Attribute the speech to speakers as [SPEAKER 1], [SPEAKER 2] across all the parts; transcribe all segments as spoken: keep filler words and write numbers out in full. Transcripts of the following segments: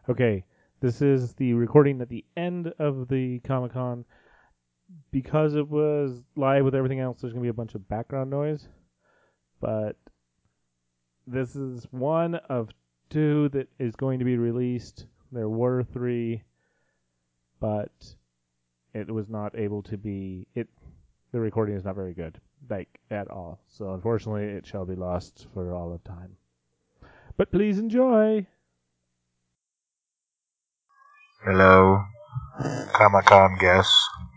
[SPEAKER 1] Okay, this is the recording at the end of the Comic-Con. Because it was live with everything else, there's going to be a bunch of background noise. But this is one of two that is going to be released. There were three, but it was not able to be... it. The recording is not very good, like, at all. So, unfortunately, it shall be lost for all of time. But please enjoy!
[SPEAKER 2] Hello, Comic-Con guests.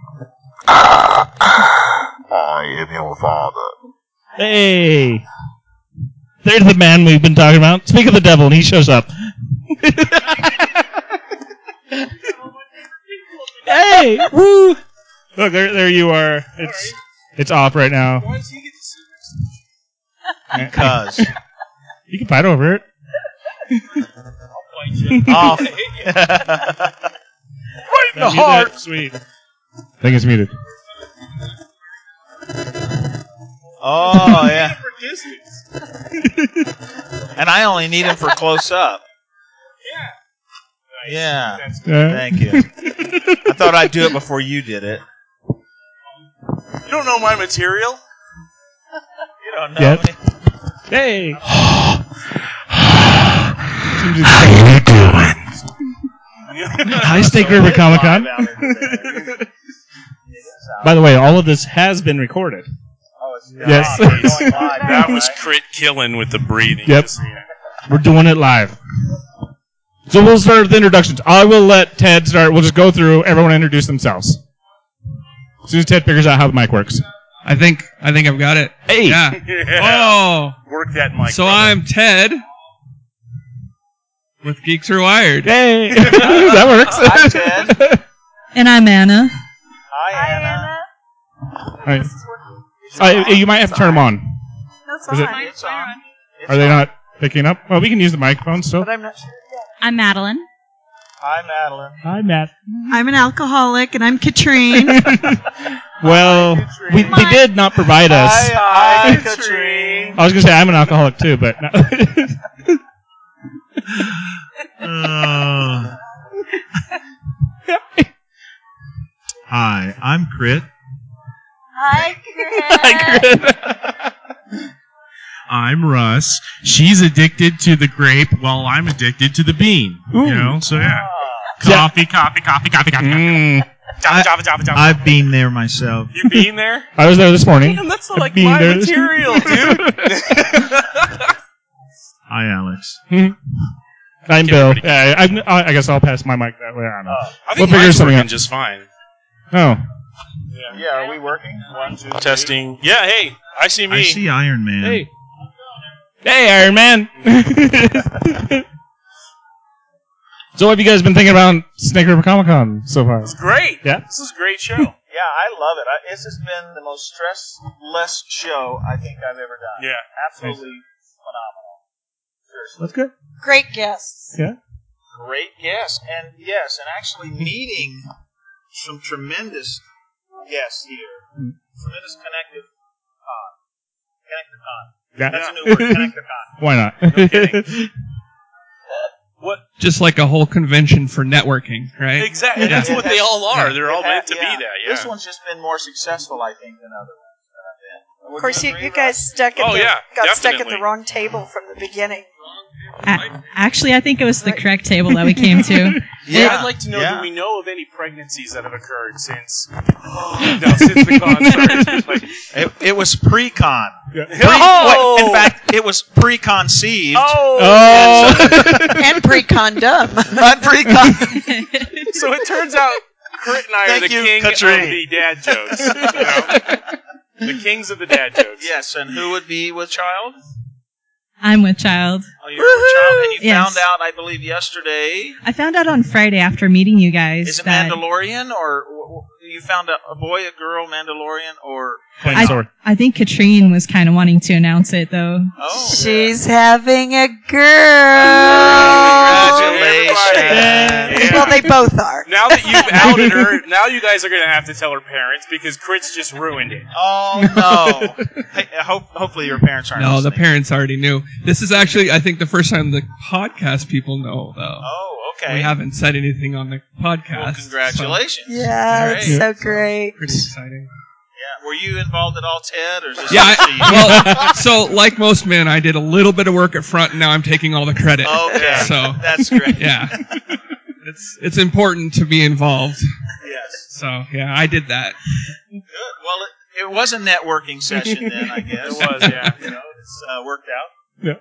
[SPEAKER 2] I am your father.
[SPEAKER 3] Hey! There's the man we've been talking about. Speak of the devil, and he shows up. Hey! Woo! Look, there, there you are. It's it's off right now.
[SPEAKER 4] Why does he get to sit next to
[SPEAKER 2] Because.
[SPEAKER 3] You can fight over it.
[SPEAKER 4] I'll fight you.
[SPEAKER 2] Off.
[SPEAKER 4] Right in the
[SPEAKER 3] Mute
[SPEAKER 4] heart.
[SPEAKER 3] that. Sweet. I think it's muted.
[SPEAKER 2] Oh, yeah.
[SPEAKER 4] For distance.
[SPEAKER 2] And I only need him for close up.
[SPEAKER 4] Yeah. Nice.
[SPEAKER 2] Yeah.
[SPEAKER 4] That's good.
[SPEAKER 3] Yeah.
[SPEAKER 2] Thank you. I thought I'd do it before you did it.
[SPEAKER 4] You don't know my material?
[SPEAKER 2] You don't know
[SPEAKER 3] Yep.
[SPEAKER 2] me.
[SPEAKER 3] Hey!
[SPEAKER 2] How you doing?
[SPEAKER 3] Hi, Snake River Comic Con. By the way, all of this has been recorded.
[SPEAKER 2] Oh, it's
[SPEAKER 3] Yes.
[SPEAKER 2] going live,
[SPEAKER 4] That was
[SPEAKER 2] right?
[SPEAKER 4] Crit killing with the breathing.
[SPEAKER 3] Yep.
[SPEAKER 4] Just, yeah.
[SPEAKER 3] We're doing it live. So we'll start with introductions. I will let Ted start. We'll just go through. Everyone introduce themselves. As soon as Ted figures out how the mic works.
[SPEAKER 5] I think I think I've got it.
[SPEAKER 3] Hey!
[SPEAKER 5] Yeah.
[SPEAKER 4] Yeah.
[SPEAKER 5] Oh.
[SPEAKER 4] Work that mic.
[SPEAKER 5] So
[SPEAKER 4] brother.
[SPEAKER 5] I'm Ted with Geeks Are Wired.
[SPEAKER 3] Yay! That works.
[SPEAKER 2] Hi, Ted.
[SPEAKER 6] And I'm Anna.
[SPEAKER 2] Hi, Anna.
[SPEAKER 3] All right. Uh, you might have to turn them on.
[SPEAKER 7] That's
[SPEAKER 3] Is it-
[SPEAKER 7] fine.
[SPEAKER 2] It's on. It's
[SPEAKER 3] Are they
[SPEAKER 2] on.
[SPEAKER 3] not picking up? Well, we can use the microphone still.
[SPEAKER 7] But I'm not sure.
[SPEAKER 6] I'm Madeline.
[SPEAKER 2] Hi, Madeline.
[SPEAKER 3] Hi, Matt.
[SPEAKER 7] I'm an alcoholic, and I'm Katrine.
[SPEAKER 3] Well, we, they did not provide us.
[SPEAKER 2] Hi, hi, Katrine.
[SPEAKER 3] I was going to say I'm an alcoholic too, but no.
[SPEAKER 8] Uh, hi, I'm Crit.
[SPEAKER 7] Hi,
[SPEAKER 8] I'm Russ. She's addicted to the grape while I'm addicted to the bean.
[SPEAKER 3] Ooh.
[SPEAKER 8] You know, so yeah.
[SPEAKER 3] Yeah.
[SPEAKER 8] Coffee, coffee, coffee, coffee, coffee.
[SPEAKER 3] Mm.
[SPEAKER 4] Java, Java, Java, Java.
[SPEAKER 8] I've been there myself.
[SPEAKER 4] You being there?
[SPEAKER 3] I was there this morning.
[SPEAKER 4] Man, that's like
[SPEAKER 3] Being
[SPEAKER 4] my
[SPEAKER 3] there.
[SPEAKER 4] material, dude.
[SPEAKER 8] Hi, Alex.
[SPEAKER 3] I'm
[SPEAKER 4] Get
[SPEAKER 3] Bill.
[SPEAKER 4] everybody-
[SPEAKER 3] Yeah, I, I, I guess I'll pass my mic that way. I don't know.
[SPEAKER 4] I
[SPEAKER 3] We'll
[SPEAKER 4] think
[SPEAKER 3] figure
[SPEAKER 4] mine's
[SPEAKER 3] something
[SPEAKER 4] working
[SPEAKER 3] out.
[SPEAKER 4] just fine.
[SPEAKER 3] Oh.
[SPEAKER 2] Yeah, are we working? One, two, three.
[SPEAKER 4] Testing. Yeah, hey, I see me.
[SPEAKER 8] I see Iron Man.
[SPEAKER 3] Hey. Hey, Iron Man. So, what have you guys been thinking about Snake River Comic Con so far?
[SPEAKER 4] It's great.
[SPEAKER 3] Yeah?
[SPEAKER 4] This is a great show.
[SPEAKER 2] Yeah, I love it. I, it's just been the most stressless show I think I've ever done.
[SPEAKER 4] Yeah.
[SPEAKER 2] Absolutely phenomenal. Seriously.
[SPEAKER 3] That's good.
[SPEAKER 7] Great guests.
[SPEAKER 3] Yeah.
[SPEAKER 2] Great guests. And yes, and actually meeting some tremendous guests here.
[SPEAKER 3] Mm.
[SPEAKER 2] Tremendous connective con. Connective con.
[SPEAKER 3] Yeah.
[SPEAKER 2] That's a new word, connective con.
[SPEAKER 3] Why not?
[SPEAKER 4] No kidding. What?
[SPEAKER 5] Just like a whole convention for networking, right?
[SPEAKER 4] Exactly.
[SPEAKER 2] It-
[SPEAKER 4] That's
[SPEAKER 2] it
[SPEAKER 4] what
[SPEAKER 2] has-
[SPEAKER 4] they all are. They're all
[SPEAKER 2] It
[SPEAKER 4] meant
[SPEAKER 2] ha-
[SPEAKER 4] to
[SPEAKER 2] yeah.
[SPEAKER 4] be that.
[SPEAKER 2] This
[SPEAKER 4] Yeah.
[SPEAKER 2] one's just been more successful, I think, than other ones that I've been. Would
[SPEAKER 7] Of course, you,
[SPEAKER 2] agree,
[SPEAKER 7] you guys
[SPEAKER 2] Russ?
[SPEAKER 7] stuck at
[SPEAKER 4] Oh,
[SPEAKER 7] the,
[SPEAKER 4] yeah,
[SPEAKER 7] got stuck at
[SPEAKER 4] definitely.
[SPEAKER 7] the wrong table from the beginning.
[SPEAKER 6] A- actually, I think it was the correct table that we came to.
[SPEAKER 2] Yeah.
[SPEAKER 4] I'd like to know,
[SPEAKER 2] Yeah.
[SPEAKER 4] do we know of any pregnancies that have occurred since, no, since the con started? Like,
[SPEAKER 2] It, it was pre-con.
[SPEAKER 3] Yeah.
[SPEAKER 2] Pre-
[SPEAKER 4] Oh!
[SPEAKER 2] what- in fact, it was pre-conceived.
[SPEAKER 4] oh!
[SPEAKER 3] Oh!
[SPEAKER 7] And pre-condom.
[SPEAKER 2] Not pre-con.
[SPEAKER 4] So it turns out Crit and I
[SPEAKER 2] Thank
[SPEAKER 4] are the
[SPEAKER 2] you,
[SPEAKER 4] king
[SPEAKER 2] Katrine.
[SPEAKER 4] of the dad jokes. You know? The kings of the dad jokes.
[SPEAKER 2] Yes, and who would be with child?
[SPEAKER 6] I'm with child.
[SPEAKER 2] Oh, you're with child, and you
[SPEAKER 6] Yes.
[SPEAKER 2] found out, I believe, yesterday.
[SPEAKER 6] I found out on Friday after meeting you guys
[SPEAKER 2] Is it
[SPEAKER 6] that
[SPEAKER 2] Mandalorian, or w- w- you found a, a boy, a girl, Mandalorian, or
[SPEAKER 3] Flaming sword.
[SPEAKER 6] I think Katrine was kind of wanting to announce it though.
[SPEAKER 2] oh,
[SPEAKER 7] She's having a girl.
[SPEAKER 2] congratulations!
[SPEAKER 4] Yeah.
[SPEAKER 7] Well, they both are.
[SPEAKER 4] Now that you've outed her, now you guys are going to have to tell her parents because Crit's just ruined it.
[SPEAKER 2] Oh no! Hey, I hope, hopefully your parents aren't.
[SPEAKER 5] No, the
[SPEAKER 2] listening.
[SPEAKER 5] parents already knew. This is actually, I think, the first time the podcast people know, though.
[SPEAKER 2] Oh, okay.
[SPEAKER 5] We haven't said anything on the podcast.
[SPEAKER 2] Well, congratulations.
[SPEAKER 7] Yeah, it's
[SPEAKER 2] Great.
[SPEAKER 7] so great.
[SPEAKER 5] So pretty exciting.
[SPEAKER 2] Yeah. Were you involved at all, Ted, or is this
[SPEAKER 5] Yeah,
[SPEAKER 2] just you?
[SPEAKER 5] I, well, so like most men, I did a little bit of work at front, and now I'm taking all the credit.
[SPEAKER 2] Okay.
[SPEAKER 5] So
[SPEAKER 2] That's great.
[SPEAKER 5] yeah, it's it's important to be involved.
[SPEAKER 2] Yes.
[SPEAKER 5] So yeah, I did that.
[SPEAKER 2] Good. Well, it, it was a networking session then, I guess.
[SPEAKER 4] It was, yeah.
[SPEAKER 2] You know, it's uh, worked out.
[SPEAKER 3] Yeah.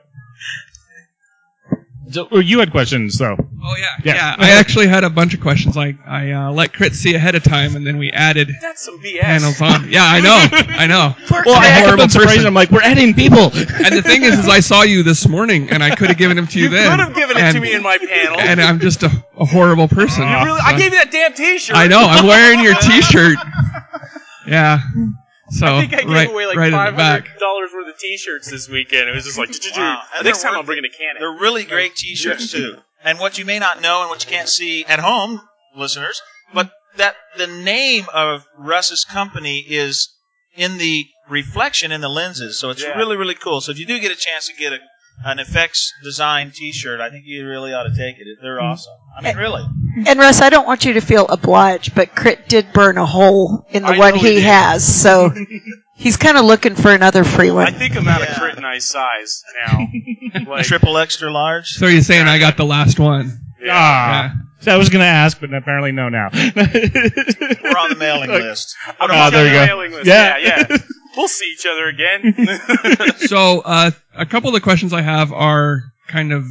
[SPEAKER 3] So, well, you had questions, though.
[SPEAKER 5] Oh yeah,
[SPEAKER 3] Yeah.
[SPEAKER 5] yeah. I actually had a bunch of questions. Like I uh, let Crit see ahead of time, and then we added
[SPEAKER 4] That's some B S.
[SPEAKER 5] panels on. Yeah, I know, I know.
[SPEAKER 3] Well, I
[SPEAKER 5] I'm a
[SPEAKER 3] had
[SPEAKER 5] horrible
[SPEAKER 3] been surprised.
[SPEAKER 5] person.
[SPEAKER 3] I'm like, we're adding people.
[SPEAKER 5] And the thing is, is I saw you this morning, and I could have given them to you,
[SPEAKER 4] You
[SPEAKER 5] then.
[SPEAKER 4] could have given it
[SPEAKER 5] and,
[SPEAKER 4] to me in my panel.
[SPEAKER 5] And I'm just a, a horrible person.
[SPEAKER 4] You really, I gave you that damn T-shirt.
[SPEAKER 5] I know. I'm wearing your T-shirt. Yeah. So
[SPEAKER 4] I think I gave
[SPEAKER 5] right,
[SPEAKER 4] away like
[SPEAKER 5] right in the
[SPEAKER 4] five
[SPEAKER 5] back.
[SPEAKER 4] hundred dollars worth of T-shirts this weekend. It was just like,
[SPEAKER 2] Wow. And
[SPEAKER 4] next
[SPEAKER 2] they're
[SPEAKER 4] time
[SPEAKER 2] worth
[SPEAKER 4] I'm bringing a can.
[SPEAKER 2] They're really great T-shirts too. And what you may not know, and what you can't see at home, listeners, but that the name of Russ's company is in the reflection in the lenses, so it's
[SPEAKER 4] Yeah.
[SPEAKER 2] really, really cool. So if you do get a chance to get a, an effects design T-shirt, I think you really ought to take it. They're awesome. I mean, really.
[SPEAKER 7] And Russ, I don't want you to feel obliged, but Crit did burn a hole in the
[SPEAKER 4] I
[SPEAKER 7] one
[SPEAKER 4] know
[SPEAKER 7] he
[SPEAKER 4] he did.
[SPEAKER 7] has, so he's kind of looking for another free
[SPEAKER 4] I
[SPEAKER 7] one.
[SPEAKER 4] think I'm out of
[SPEAKER 2] Yeah.
[SPEAKER 4] Crit nice size now. Like,
[SPEAKER 2] Triple extra large.
[SPEAKER 5] So you're saying I got the last one?
[SPEAKER 4] yeah.
[SPEAKER 3] Ah. So I was going to ask, but apparently no now.
[SPEAKER 2] We're on the mailing list.
[SPEAKER 4] I'm
[SPEAKER 3] Oh,
[SPEAKER 4] on
[SPEAKER 3] there
[SPEAKER 4] the
[SPEAKER 3] you go.
[SPEAKER 4] mailing list.
[SPEAKER 3] Yeah.
[SPEAKER 4] Yeah, yeah. We'll see each other again.
[SPEAKER 5] So uh, a couple of the questions I have are kind of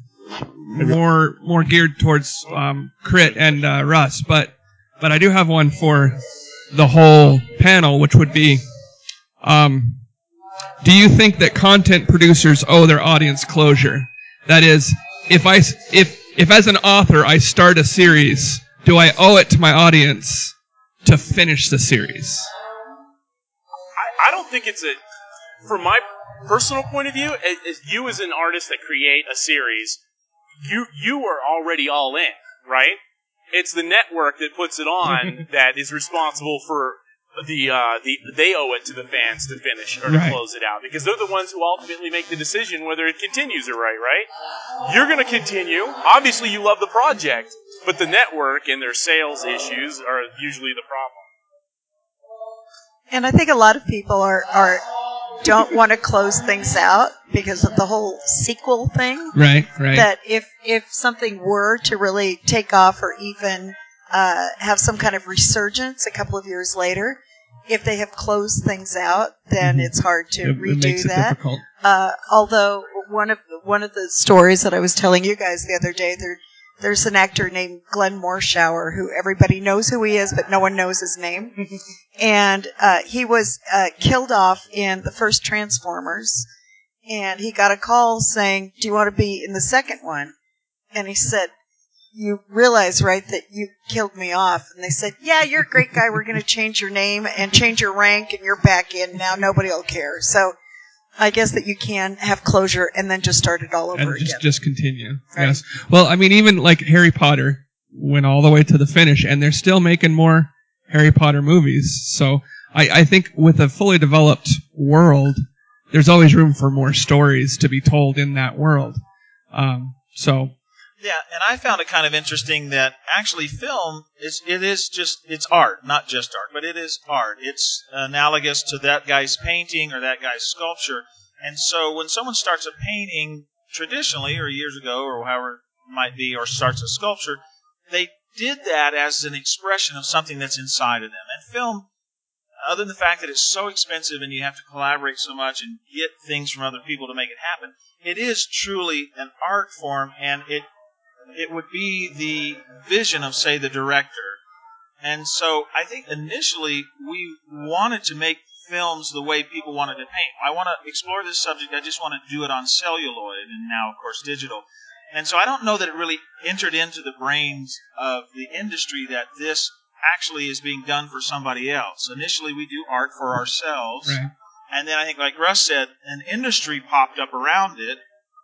[SPEAKER 5] more more geared towards um, Crit and uh, Russ, but but I do have one for the whole panel, which would be, um, do you think that content producers owe their audience closure? That is, if I s- if if as an author I start a series, do I owe it to my audience to finish the series?
[SPEAKER 4] I, I don't think it's a. From my personal point of view, as, as you as an artist that create a series, you you are already all in, right? It's the network that puts it on that is responsible for the uh, the they owe it to the fans to finish or to
[SPEAKER 5] Right.
[SPEAKER 4] close it out, because they're the ones who ultimately make the decision whether it continues or right, right? You're going to continue. Obviously, you love the project, but the network and their sales issues are usually the problem.
[SPEAKER 7] And I think a lot of people are, are don't want to close things out because of the whole sequel thing.
[SPEAKER 5] Right, right.
[SPEAKER 7] That if if something were to really take off or even uh, have some kind of resurgence a couple of years later, if they have closed things out, then
[SPEAKER 5] Mhm.
[SPEAKER 7] it's hard to
[SPEAKER 5] It- it
[SPEAKER 7] redo
[SPEAKER 5] makes it
[SPEAKER 7] that.
[SPEAKER 5] difficult.
[SPEAKER 7] Uh, although one of one of the stories that I was telling you guys the other day, there there's an actor named Glenn Morshower who everybody knows who he is, but no one knows his name. And uh, he was uh, killed off in the first Transformers, and he got a call saying, "Do you want to be in the second one?" And he said, "You realize, right, that you killed me off?" And they said, "Yeah, you're a great guy. We're going to change your name and change your rank, and you're back in now. Nobody will care." So I guess that you can have closure and then just start it all over
[SPEAKER 5] and
[SPEAKER 7] again.
[SPEAKER 5] just just continue.
[SPEAKER 7] Right.
[SPEAKER 5] Yes. Well, I mean, even like Harry Potter went all the way to the finish, and they're still making more Harry Potter movies. So I, I think with a fully developed world, there's always room for more stories to be told in that world. Um, so
[SPEAKER 2] Yeah, and I found it kind of interesting that actually film is it is just it's art, not just art, but it is art. It's analogous to that guy's painting or that guy's sculpture. And so when someone starts a painting traditionally or years ago or however it might be, or starts a sculpture, they did that as an expression of something that's inside of them. And film, other than the fact that it's so expensive and you have to collaborate so much and get things from other people to make it happen, it is truly an art form, and it it would be the vision of, say, the director. And so I think initially we wanted to make films the way people wanted to paint. I want to explore this subject. I just want to do it on celluloid and now, of course, digital. And so I don't know that it really entered into the brains of the industry that this actually is being done for somebody else. Initially, we do art for ourselves.
[SPEAKER 5] right.
[SPEAKER 2] And then I think, like Russ said, an industry popped up around it.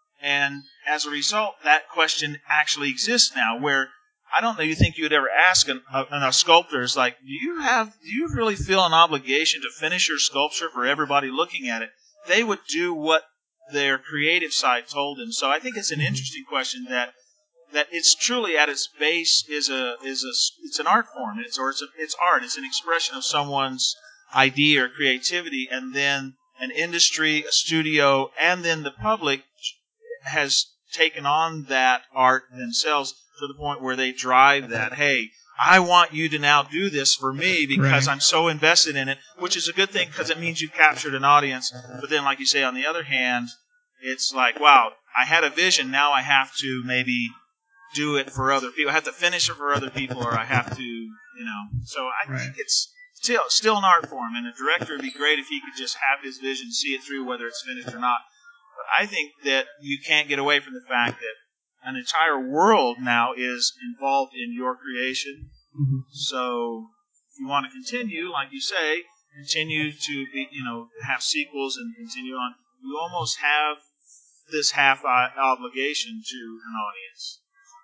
[SPEAKER 2] And as a result, that question actually exists now, where I don't know, you think you would ever ask an, a, a sculptor, is like, do you have, do you really feel an obligation to finish your sculpture for everybody looking at it? They would do what their creative side told them. So I think it's an interesting question that that it's truly at its base is a is a it's an art form. It's or it's a, it's art. It's an expression of someone's idea or creativity, and then an industry, a studio, and then the public has taken on that art themselves to the point where they drive that. Hey, I want you to now do this for me because
[SPEAKER 5] Right.
[SPEAKER 2] I'm so invested in it, which is a good thing because it means you've captured an audience. But then, like you say, on the other hand, it's like, wow, I had a vision. Now I have to maybe do it for other people. I have to finish it for other people, or I have to, you know. So I
[SPEAKER 5] Right.
[SPEAKER 2] think it's still still an art form, and a director would be great if he could just have his vision, see it through, whether it's finished or not. But I think that you can't get away from the fact that an entire world now is involved in your creation.
[SPEAKER 5] Mm-hmm.
[SPEAKER 2] So if you want to continue, like you say, continue to be, you know, have sequels and continue on, you almost have this half obligation to an audience.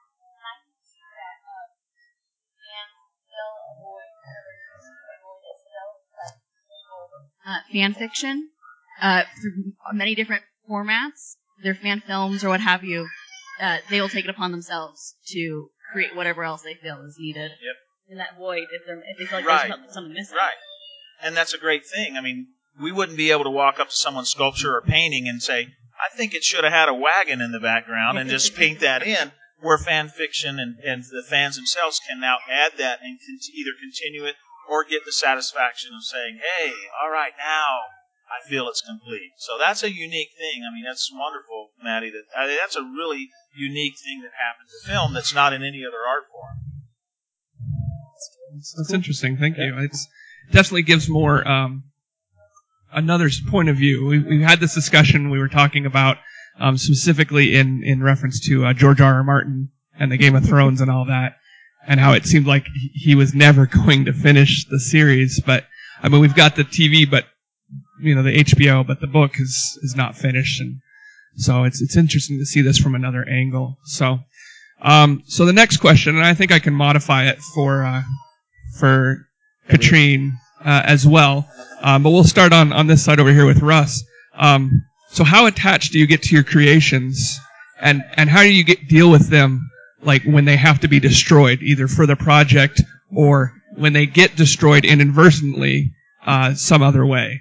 [SPEAKER 9] Uh, fan fiction, uh, through many different formats, their fan films or what have you, uh, they will take it upon themselves to create whatever else they feel is needed.
[SPEAKER 2] Yep.
[SPEAKER 9] In that void, if, they're, if they feel like
[SPEAKER 2] Right.
[SPEAKER 9] there's something missing.
[SPEAKER 2] Right. And that's a great thing. I mean, we wouldn't be able to walk up to someone's sculpture or painting and say, I think it should have had a wagon in the background and just paint that in, where fan fiction and, and the fans themselves can now add that and con- either continue it or get the satisfaction of saying, hey, all right, now I feel it's complete. So that's a unique thing. I mean, that's wonderful, Maddie. That I mean, that's a really unique thing that happens to film that's not in any other art form.
[SPEAKER 5] That's interesting. Thank you. It's definitely gives more um, another point of view. We, we had this discussion. We were talking about um, specifically in in reference to uh, George R. R. Martin and the Game of Thrones and all that, and how it seemed like he- he was never going to finish the series. But I mean, we've got the T V, but you know, the H B O, but the book is is not finished, and so it's it's interesting to see this from another angle. So, um, so the next question, and I think I can modify it for. Uh, for Katrine uh, as well. Um, but we'll start on, on this side over here with Russ. Um, so how attached do you get to your creations, and, and how do you get deal with them, like when they have to be destroyed, either for the project or when they get destroyed inadvertently uh, some other way?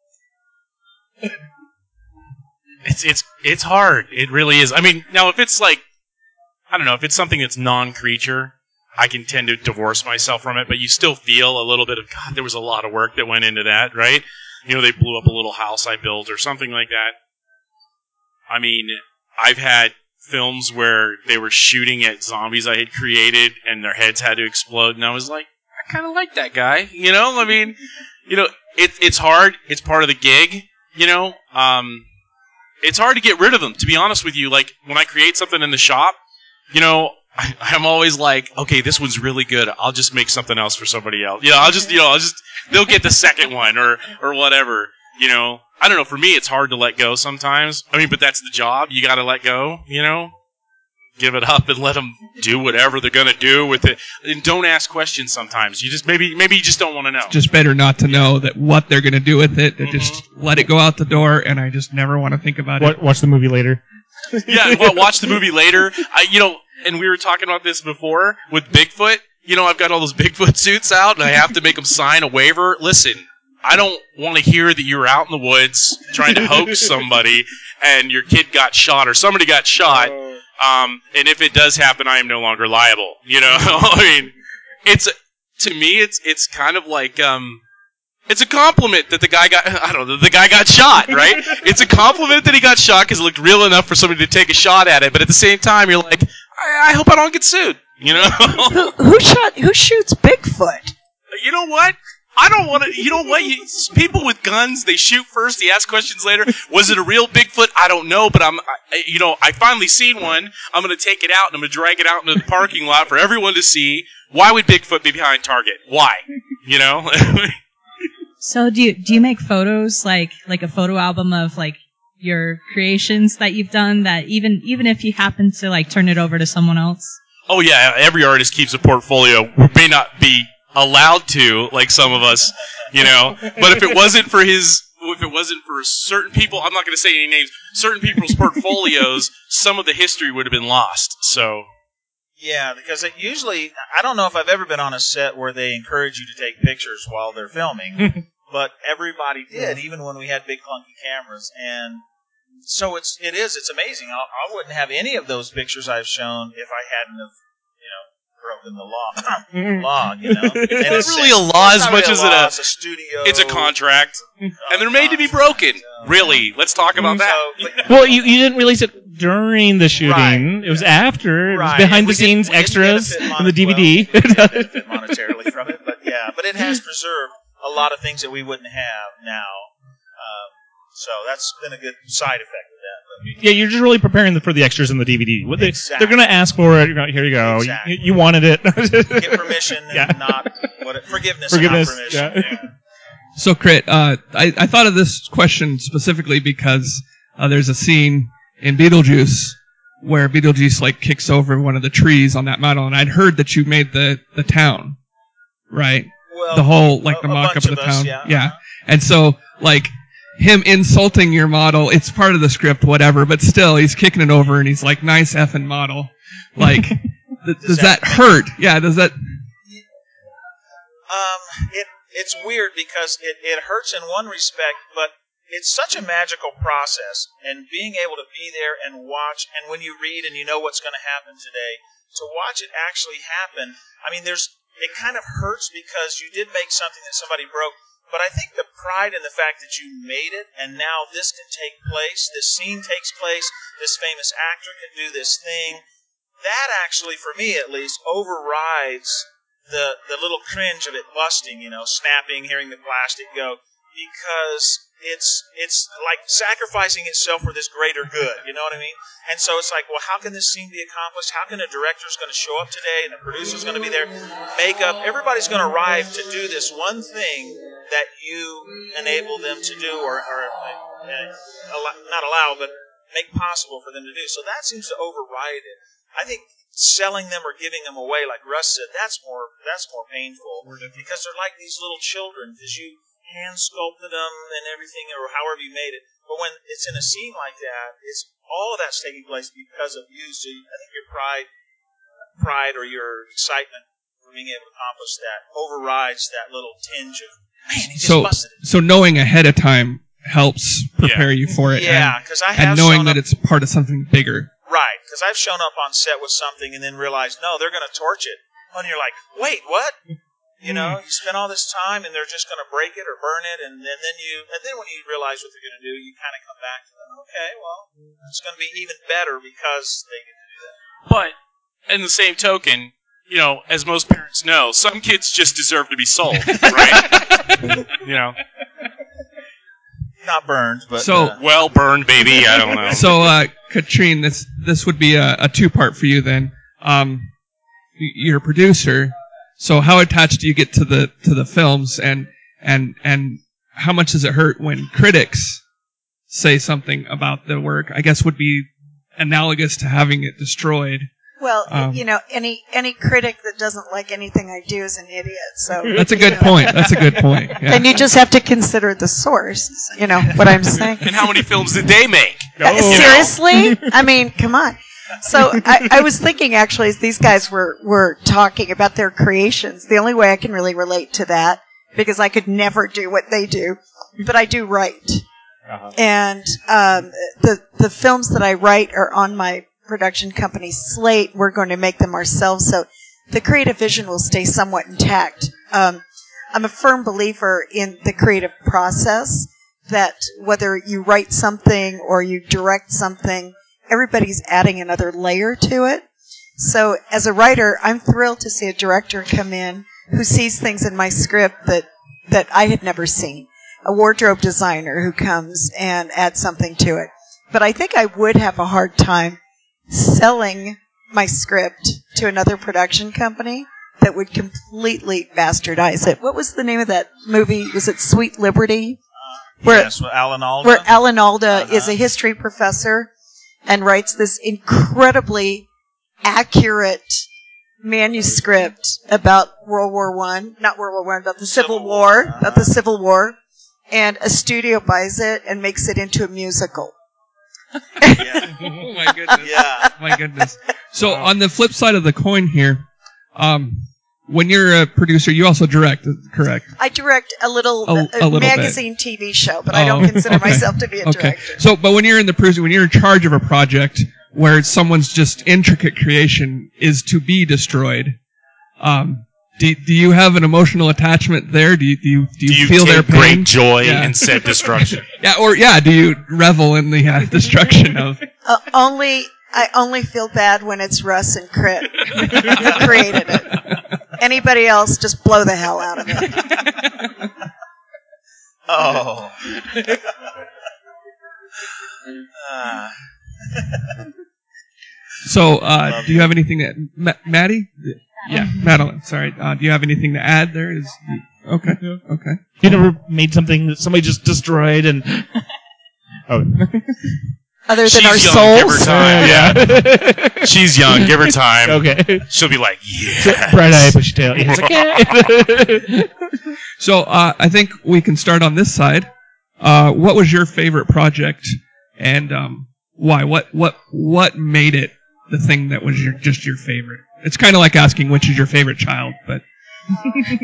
[SPEAKER 4] It's it's it's hard. It really is. I mean, now if it's like, I don't know, if it's something that's non-creature, I can tend to divorce myself from it, but you still feel a little bit of, God, there was a lot of work that went into that, right? You know, they blew up a little house I built or something like that. I mean, I've had films where they were shooting at zombies I had created and their heads had to explode, and I was like, I kind of like that guy, you know? I mean, you know, it, it's hard. It's part of the gig, you know? Um, it's hard to get rid of them, to be honest with you. Like, when I create something in the shop, you know, I, I'm always like, okay, this one's really good. I'll just make something else for somebody else. You know, I'll just, you know, I'll just, they'll get the second one or, or whatever, you know. I don't know, for me, it's hard to let go sometimes. I mean, but that's the job. You gotta let go, you know. Give it up and let them do whatever they're gonna do with it. And don't ask questions sometimes. You just, maybe, maybe you just don't want to know.
[SPEAKER 5] It's just better not to know that what they're going to do with it. They
[SPEAKER 4] Mhm.
[SPEAKER 5] just let it go out the door, and I just never want to think about it.
[SPEAKER 1] Wa- Watch the movie later.
[SPEAKER 4] Yeah, well, watch the movie later. I, you know, and we were talking about this before with Bigfoot. You know, I've got all those Bigfoot suits out, and I have to make them sign a waiver. Listen, I don't want to hear that you were out in the woods trying to hoax somebody, and your kid got shot or somebody got shot. Um, and if it does happen, I am no longer liable. You know, I mean, it's to me, it's it's kind of like um. It's a compliment that the guy got, I don't know, the guy got shot, right? It's a compliment that he got shot because it looked real enough for somebody to take a shot at it. But at the same time, you're like, I, I hope I don't get sued, you know?
[SPEAKER 7] who, who shot? Who shoots Bigfoot?
[SPEAKER 4] You know what? I don't want to, you know what? You, people with guns, they shoot first, they ask questions later. Was it a real Bigfoot? I don't know, but I'm, I, you know, I finally seen one. I'm going to take it out and I'm going to drag it out into the parking lot for everyone to see. Why would Bigfoot be behind Target? Why? You know?
[SPEAKER 6] So do you do you make photos like like a photo album of like your creations that you've done that even even if you happen to like turn it over to someone else?
[SPEAKER 4] Oh yeah, every artist keeps a portfolio. We may not be allowed to, like some of us, you know. But if it wasn't for his, if it wasn't for certain people, I'm not going to say any names. Certain people's portfolios, some of the history would have been lost. So
[SPEAKER 2] Yeah, because it usually, I don't know if I've ever been on a set where they encourage you to take pictures while they're filming, but everybody did, even when we had big clunky cameras. And so it's it is it's amazing. I, I wouldn't have any of those pictures I've shown if I hadn't have, you know, broken the law. law, you know.
[SPEAKER 4] It's not really a law as much as it a,
[SPEAKER 2] it's a studio.
[SPEAKER 4] It's a contract, and they're made to be broken. Really, let's talk about that.
[SPEAKER 2] So, but,
[SPEAKER 3] Well, you, you didn't release it during the shooting.
[SPEAKER 2] Right.
[SPEAKER 3] It was after. It was
[SPEAKER 2] Right.
[SPEAKER 3] behind
[SPEAKER 2] And
[SPEAKER 3] the
[SPEAKER 2] we
[SPEAKER 3] scenes
[SPEAKER 2] didn't- we didn't
[SPEAKER 3] extras
[SPEAKER 2] benefit
[SPEAKER 3] and the D V
[SPEAKER 2] monet-
[SPEAKER 3] D.
[SPEAKER 2] well, we didn't benefit monetarily from it, but yeah, but it has preserved a lot of things that we wouldn't have now. Um, so that's been a good side effect of that. But
[SPEAKER 3] Yeah, you're just really preparing for the extras in the D V D. What they,
[SPEAKER 2] Exactly.
[SPEAKER 3] They're going to ask for it. You're gonna, here you go.
[SPEAKER 2] Exactly.
[SPEAKER 3] You, you wanted it.
[SPEAKER 2] get permission and
[SPEAKER 3] Yeah.
[SPEAKER 2] not what it, forgiveness,
[SPEAKER 3] Forgiveness,
[SPEAKER 2] and not permission.
[SPEAKER 3] yeah.
[SPEAKER 2] Yeah.
[SPEAKER 5] So, Crit, uh, I, I thought of this question specifically because uh, there's a scene in Beetlejuice where Beetlejuice like kicks over one of the trees on that model, and I'd heard that you made the, the town, right?
[SPEAKER 2] Well,
[SPEAKER 5] The whole like
[SPEAKER 2] a-
[SPEAKER 5] the
[SPEAKER 2] a
[SPEAKER 5] mock-up
[SPEAKER 2] bunch
[SPEAKER 5] of the
[SPEAKER 2] of us,
[SPEAKER 5] town,
[SPEAKER 2] yeah.
[SPEAKER 5] yeah. And so like him insulting your model, it's part of the script, whatever, but still he's kicking it over and he's like, nice effing model. Like, th- does,
[SPEAKER 2] that
[SPEAKER 5] that hurt? Yeah, does that?
[SPEAKER 2] Um, it it's weird because it, it hurts in one respect, but it's such a magical process, and being able to be there and watch, and when you read and you know what's going to happen today, to watch it actually happen. I mean, there's it kind of hurts because you did make something that somebody broke, but I think the pride in the fact that you made it, and now this can take place, this scene takes place, this famous actor can do this thing, that actually, for me at least, overrides the the little cringe of it busting, you know, snapping, hearing the plastic go, because it's it's like sacrificing itself for this greater good, you know what I mean? And so it's like, well, how can this scene be accomplished? How can a director's going to show up today and the producer's going to be there, makeup, everybody's going to arrive to do this one thing that you enable them to do, or, or uh, allow, not allow, but make possible for them to do. So that seems to override it. I think selling them or giving them away, like Russ said, that's more that's more painful, because they're like these little children, because you hand sculpted them and everything, or however you made it. But when it's in a scene like that, it's all of that's taking place because of you. So I think your pride, pride or your excitement for being able to accomplish that overrides that little tinge of, man, he just
[SPEAKER 5] So,
[SPEAKER 2] busted it.
[SPEAKER 5] so knowing ahead of time helps prepare you for it.
[SPEAKER 2] Yeah,
[SPEAKER 5] and,
[SPEAKER 2] 'cause I
[SPEAKER 5] and
[SPEAKER 2] have
[SPEAKER 5] knowing
[SPEAKER 2] shown
[SPEAKER 5] that
[SPEAKER 2] up-
[SPEAKER 5] it's part of something bigger.
[SPEAKER 2] Right, because I've shown up on set with something and then realized, no, they're going to torch it. And you're like, wait, what? You know, you spend all this time and they're just going to break it or burn it, and then, then you, and then when you realize what they're going to do, you kind of come back to them. Okay, well, it's going to be even better because they get to do that.
[SPEAKER 4] But in the same token, you know, as most parents know, some kids just deserve to be sold, right? You know,
[SPEAKER 2] Not burned, but
[SPEAKER 5] So-
[SPEAKER 2] uh,
[SPEAKER 4] well burned, baby. I don't know.
[SPEAKER 5] So, uh, Katrine, this this would be a, a two part for you then. Um, y- you're a producer, so how attached do you get to the to the films, and and and how much does it hurt when critics say something about the work? I guess would be analogous to having it destroyed.
[SPEAKER 7] Well,
[SPEAKER 5] Um,
[SPEAKER 7] you know, any any critic that doesn't like anything I do is an idiot. So
[SPEAKER 5] That's a good point. That's a good point. Yeah.
[SPEAKER 7] And you just have to consider the source. You know what I'm saying?
[SPEAKER 4] And how many films did they make?
[SPEAKER 7] Uh, Seriously? I mean, come on. So I, I was thinking, actually, as these guys were, were talking about their creations, the only way I can really relate to that, because I could never do what they do, but I do write.
[SPEAKER 1] Uh-huh.
[SPEAKER 7] And um, the the films that I write are on my production company slate. We're going to make them ourselves, so the creative vision will stay somewhat intact. Um, I'm a firm believer in the creative process, that whether you write something or you direct something, everybody's adding another layer to it. So as a writer, I'm thrilled to see a director come in who sees things in my script that, that I had never seen. A wardrobe designer who comes and adds something to it. But I think I would have a hard time selling my script to another production company that would completely bastardize it. What was the name of that movie? Was it Sweet Liberty? Where,
[SPEAKER 2] yes, well, Alan Alda.
[SPEAKER 7] where Alan Alda
[SPEAKER 2] Uh-huh.
[SPEAKER 7] is a history professor and writes this incredibly accurate manuscript about World War One, not World War One, about the Civil,
[SPEAKER 2] Civil
[SPEAKER 7] War,
[SPEAKER 2] War,
[SPEAKER 7] about the Civil War, and a studio buys it and makes it into a musical.
[SPEAKER 2] Yeah.
[SPEAKER 5] Oh my goodness.
[SPEAKER 2] Yeah.
[SPEAKER 5] My goodness. So on the flip side of the coin here, um, when you're a producer, you also direct, correct?
[SPEAKER 7] I direct a little,
[SPEAKER 5] A-
[SPEAKER 7] a,
[SPEAKER 5] a little
[SPEAKER 7] magazine
[SPEAKER 5] bit.
[SPEAKER 7] T V show, but I don't
[SPEAKER 5] Oh,
[SPEAKER 7] consider
[SPEAKER 5] okay.
[SPEAKER 7] myself to be a
[SPEAKER 5] Okay.
[SPEAKER 7] director.
[SPEAKER 5] So, but when you're in the producer, when you're in charge of a project where someone's just intricate creation is to be destroyed, um, do, do you have an emotional attachment there? Do you do you, do you,
[SPEAKER 10] Do you
[SPEAKER 5] feel their
[SPEAKER 10] take
[SPEAKER 5] pain?
[SPEAKER 10] great joy
[SPEAKER 5] Yeah.
[SPEAKER 10] in said destruction?
[SPEAKER 5] Yeah, or yeah, do you revel in the uh, destruction of?
[SPEAKER 7] Uh, only I only feel bad when it's Russ and Crit who created it. Anybody else, just blow the hell out of it.
[SPEAKER 2] Oh. Ah.
[SPEAKER 5] So, uh, do you have anything that Ma- Maddie? Yeah, Madeline. Sorry. Uh, do you have anything to add there? Is okay. Okay.
[SPEAKER 8] You never made something that somebody just destroyed and. Oh.
[SPEAKER 7] Other than
[SPEAKER 10] She's
[SPEAKER 7] our
[SPEAKER 10] young, give her
[SPEAKER 7] souls.
[SPEAKER 10] time.
[SPEAKER 8] Yeah.
[SPEAKER 10] She's young, give her time.
[SPEAKER 8] Okay.
[SPEAKER 10] She'll be like, yeah.
[SPEAKER 8] Bright eye, bushy tail. Yes, I can.
[SPEAKER 5] So, uh, I think we can start on this side. Uh, what was your favorite project, and um, why? What what what made it the thing that was your just your favorite? It's kind of like asking which is your favorite child, but
[SPEAKER 9] That's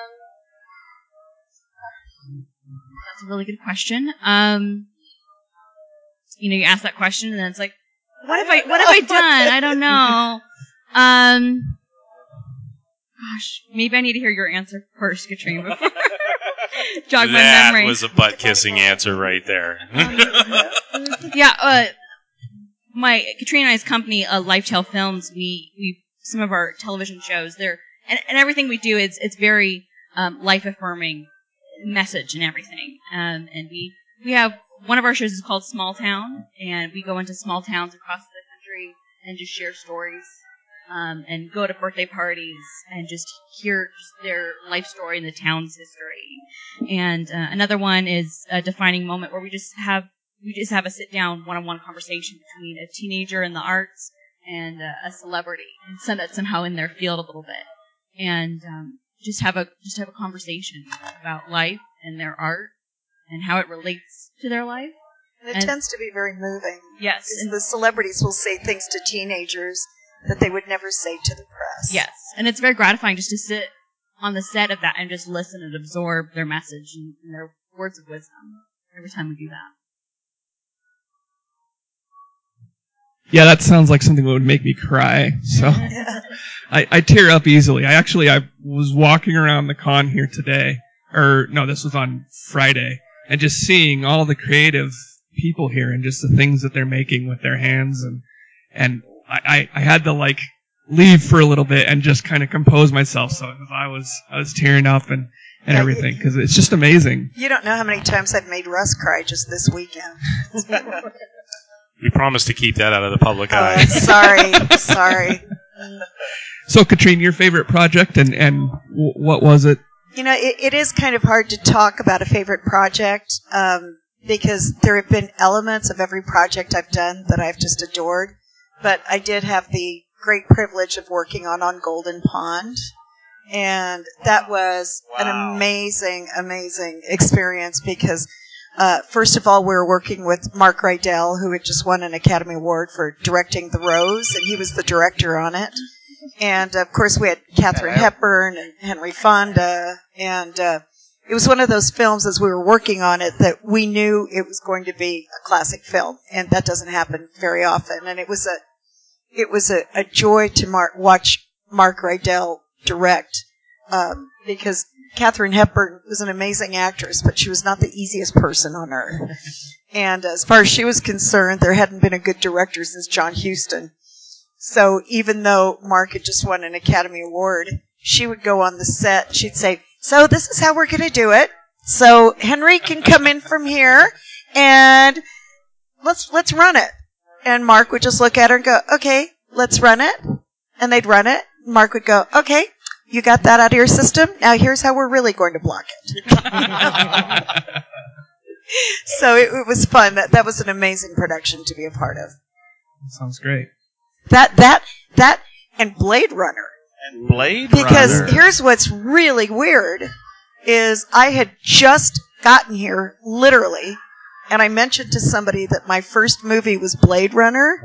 [SPEAKER 9] a really good question. Um, you know, you ask that question, and then it's like, what have I, what have I done? I don't know. Um, gosh, maybe I need to hear your answer first, Katrina, before jog my
[SPEAKER 10] That
[SPEAKER 9] memory.
[SPEAKER 10] was a butt kissing answer right there.
[SPEAKER 9] Yeah, uh, my Katrina and I's company, uh, Lifetail Films, we we some of our television shows, they're and, and everything we do, it's it's very um, life affirming message and everything. Um, and we we have one of our shows is called Small Town, and we go into small towns across the country and just share stories. Um, and go to birthday parties and just hear just their life story and the town's history. And uh, another one is a defining moment where we just have we just have a sit down one on one conversation between a teenager in the arts and uh, a celebrity, and some that somehow in their field a little bit, and um, just have a just have a conversation about life and their art and how it relates to their life.
[SPEAKER 7] It
[SPEAKER 9] And-
[SPEAKER 7] tends to be very moving.
[SPEAKER 9] Yes,
[SPEAKER 7] Because
[SPEAKER 9] and-
[SPEAKER 7] the celebrities will say things to teenagers that they would never say to the press.
[SPEAKER 9] Yes, and it's very gratifying just to sit on the set of that and just listen and absorb their message and, and their words of wisdom every time we do that.
[SPEAKER 5] yeah, that sounds like something that would make me cry. So I, I tear up easily. I actually I was walking around the con here today, or no, this was on Friday, and just seeing all the creative people here and just the things that they're making with their hands, and and I, I, I had to like leave for a little bit and just kind of compose myself. So I was I was tearing up and, and
[SPEAKER 7] Yeah,
[SPEAKER 5] everything because it's just amazing.
[SPEAKER 7] You don't know how many times I've made Russ cry just this weekend.
[SPEAKER 10] We promise to keep that out of the public
[SPEAKER 7] Oh,
[SPEAKER 10] eye.
[SPEAKER 7] sorry, sorry.
[SPEAKER 5] So Katrine, your favorite project and and w- what was it?
[SPEAKER 7] You know, it, it is kind of hard to talk about a favorite project um, because there have been elements of every project I've done that I've just adored. But I did have the great privilege of working on On Golden Pond. And that was
[SPEAKER 2] Wow.
[SPEAKER 7] an amazing, amazing experience because, uh, first of all, we were working with Mark Rydell, who had just won an Academy Award for directing The Rose, and he was the director on it. And, of course, we had Katharine Hepburn and Henry Fonda. And uh, it was one of those films, as we were working on it, that we knew it was going to be a classic film. And that doesn't happen very often. And it was a It was a, a joy to mar- watch Mark Rydell direct um, because Katharine Hepburn was an amazing actress, but she was not the easiest person on earth. And as far as she was concerned, there hadn't been a good director since John Huston. So even though Mark had just won an Academy Award, she would go on the set. She'd say, "So this is how we're going to do it. So Henry can come in from here, and let's let's run it." And Mark would just look at her and go, "Okay, let's run it." And they'd run it. Mark would go, "Okay, you got that out of your system. Now here's how we're really going to block it." So it, it was fun. That that was an amazing production to be a part of.
[SPEAKER 5] Sounds great.
[SPEAKER 7] That that that and Blade Runner.
[SPEAKER 2] And Blade
[SPEAKER 7] Because
[SPEAKER 2] Runner.
[SPEAKER 7] here's what's really weird is I had just gotten here, literally, and I mentioned to somebody that my first movie was Blade Runner,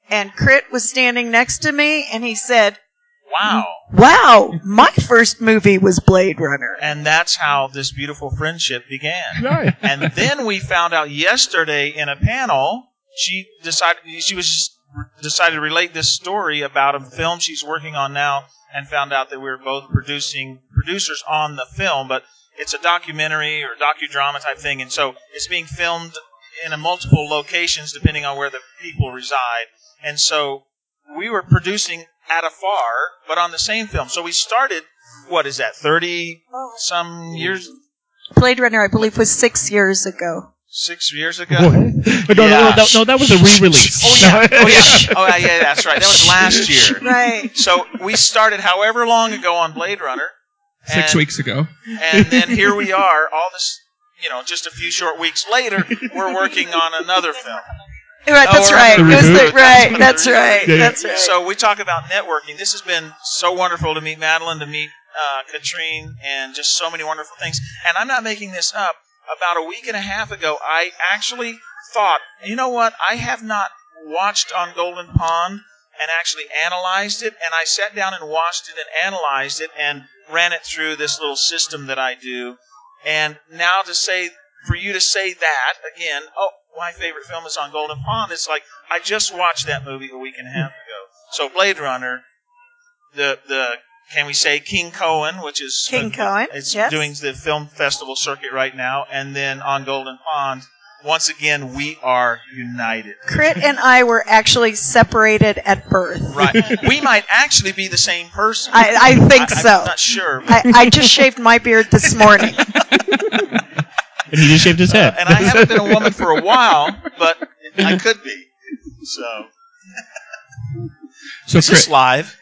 [SPEAKER 7] and Crit was standing next to me, and he said,
[SPEAKER 2] Wow.
[SPEAKER 7] Wow, my first movie was Blade Runner.
[SPEAKER 2] And that's how this beautiful friendship began.
[SPEAKER 1] Right.
[SPEAKER 2] And then we found out yesterday in a panel, she decided she was decided to relate this story about a film she's working on now, and found out that we were both producing producers on the film, but it's a documentary or docudrama type thing, and so it's being filmed in a multiple locations depending on where the people reside. And so we were producing at afar, but on the same film. So we started, what is that, thirty some years?
[SPEAKER 7] Blade Runner, I believe, was six years ago.
[SPEAKER 2] Six years ago?
[SPEAKER 1] What? But no,
[SPEAKER 2] Yeah.
[SPEAKER 1] no, no, that, no, that was a re-release.
[SPEAKER 2] Oh yeah, oh yeah, oh yeah, yeah, that's right. That was last year.
[SPEAKER 7] Right.
[SPEAKER 2] So we started however long ago on Blade Runner.
[SPEAKER 5] Six
[SPEAKER 2] and-
[SPEAKER 5] weeks ago.
[SPEAKER 2] And then here we are, all this, you know, just a few short weeks later, we're working on another film.
[SPEAKER 7] Right,
[SPEAKER 2] Oh,
[SPEAKER 7] that's
[SPEAKER 2] we're
[SPEAKER 7] right.
[SPEAKER 2] on the
[SPEAKER 7] It was
[SPEAKER 2] reboot.
[SPEAKER 7] the- right, that's right.
[SPEAKER 1] Yeah, yeah.
[SPEAKER 7] That's right.
[SPEAKER 2] So we talk about networking. This has been so wonderful to meet Madeline, to meet uh, Katrine, and just so many wonderful things. And I'm not making this up. About a week and a half ago, I actually thought, you know what? I have not watched On Golden Pond and actually analyzed it. And I sat down and watched it and analyzed it and ran it through this little system that I do. And now to say, for you to say that again, oh, my favorite film is On Golden Pond, it's like I just watched that movie a week and a half ago. So Blade Runner, the the can we say King Cohen, which is
[SPEAKER 7] King
[SPEAKER 2] uh,
[SPEAKER 7] Cohen,
[SPEAKER 2] it's
[SPEAKER 7] yes.
[SPEAKER 2] doing the film festival circuit right now, and then On Golden Pond. Once again, we are united.
[SPEAKER 7] Crit and I were actually separated at birth.
[SPEAKER 2] Right. We might actually be the same person.
[SPEAKER 7] I, I think
[SPEAKER 2] I,
[SPEAKER 7] so.
[SPEAKER 2] I'm not sure.
[SPEAKER 7] I, I just shaved my beard this morning.
[SPEAKER 1] And he just shaved his head.
[SPEAKER 2] And I haven't been a woman for a while, but I could be. So,
[SPEAKER 5] So
[SPEAKER 2] is this
[SPEAKER 5] Crit,
[SPEAKER 2] live?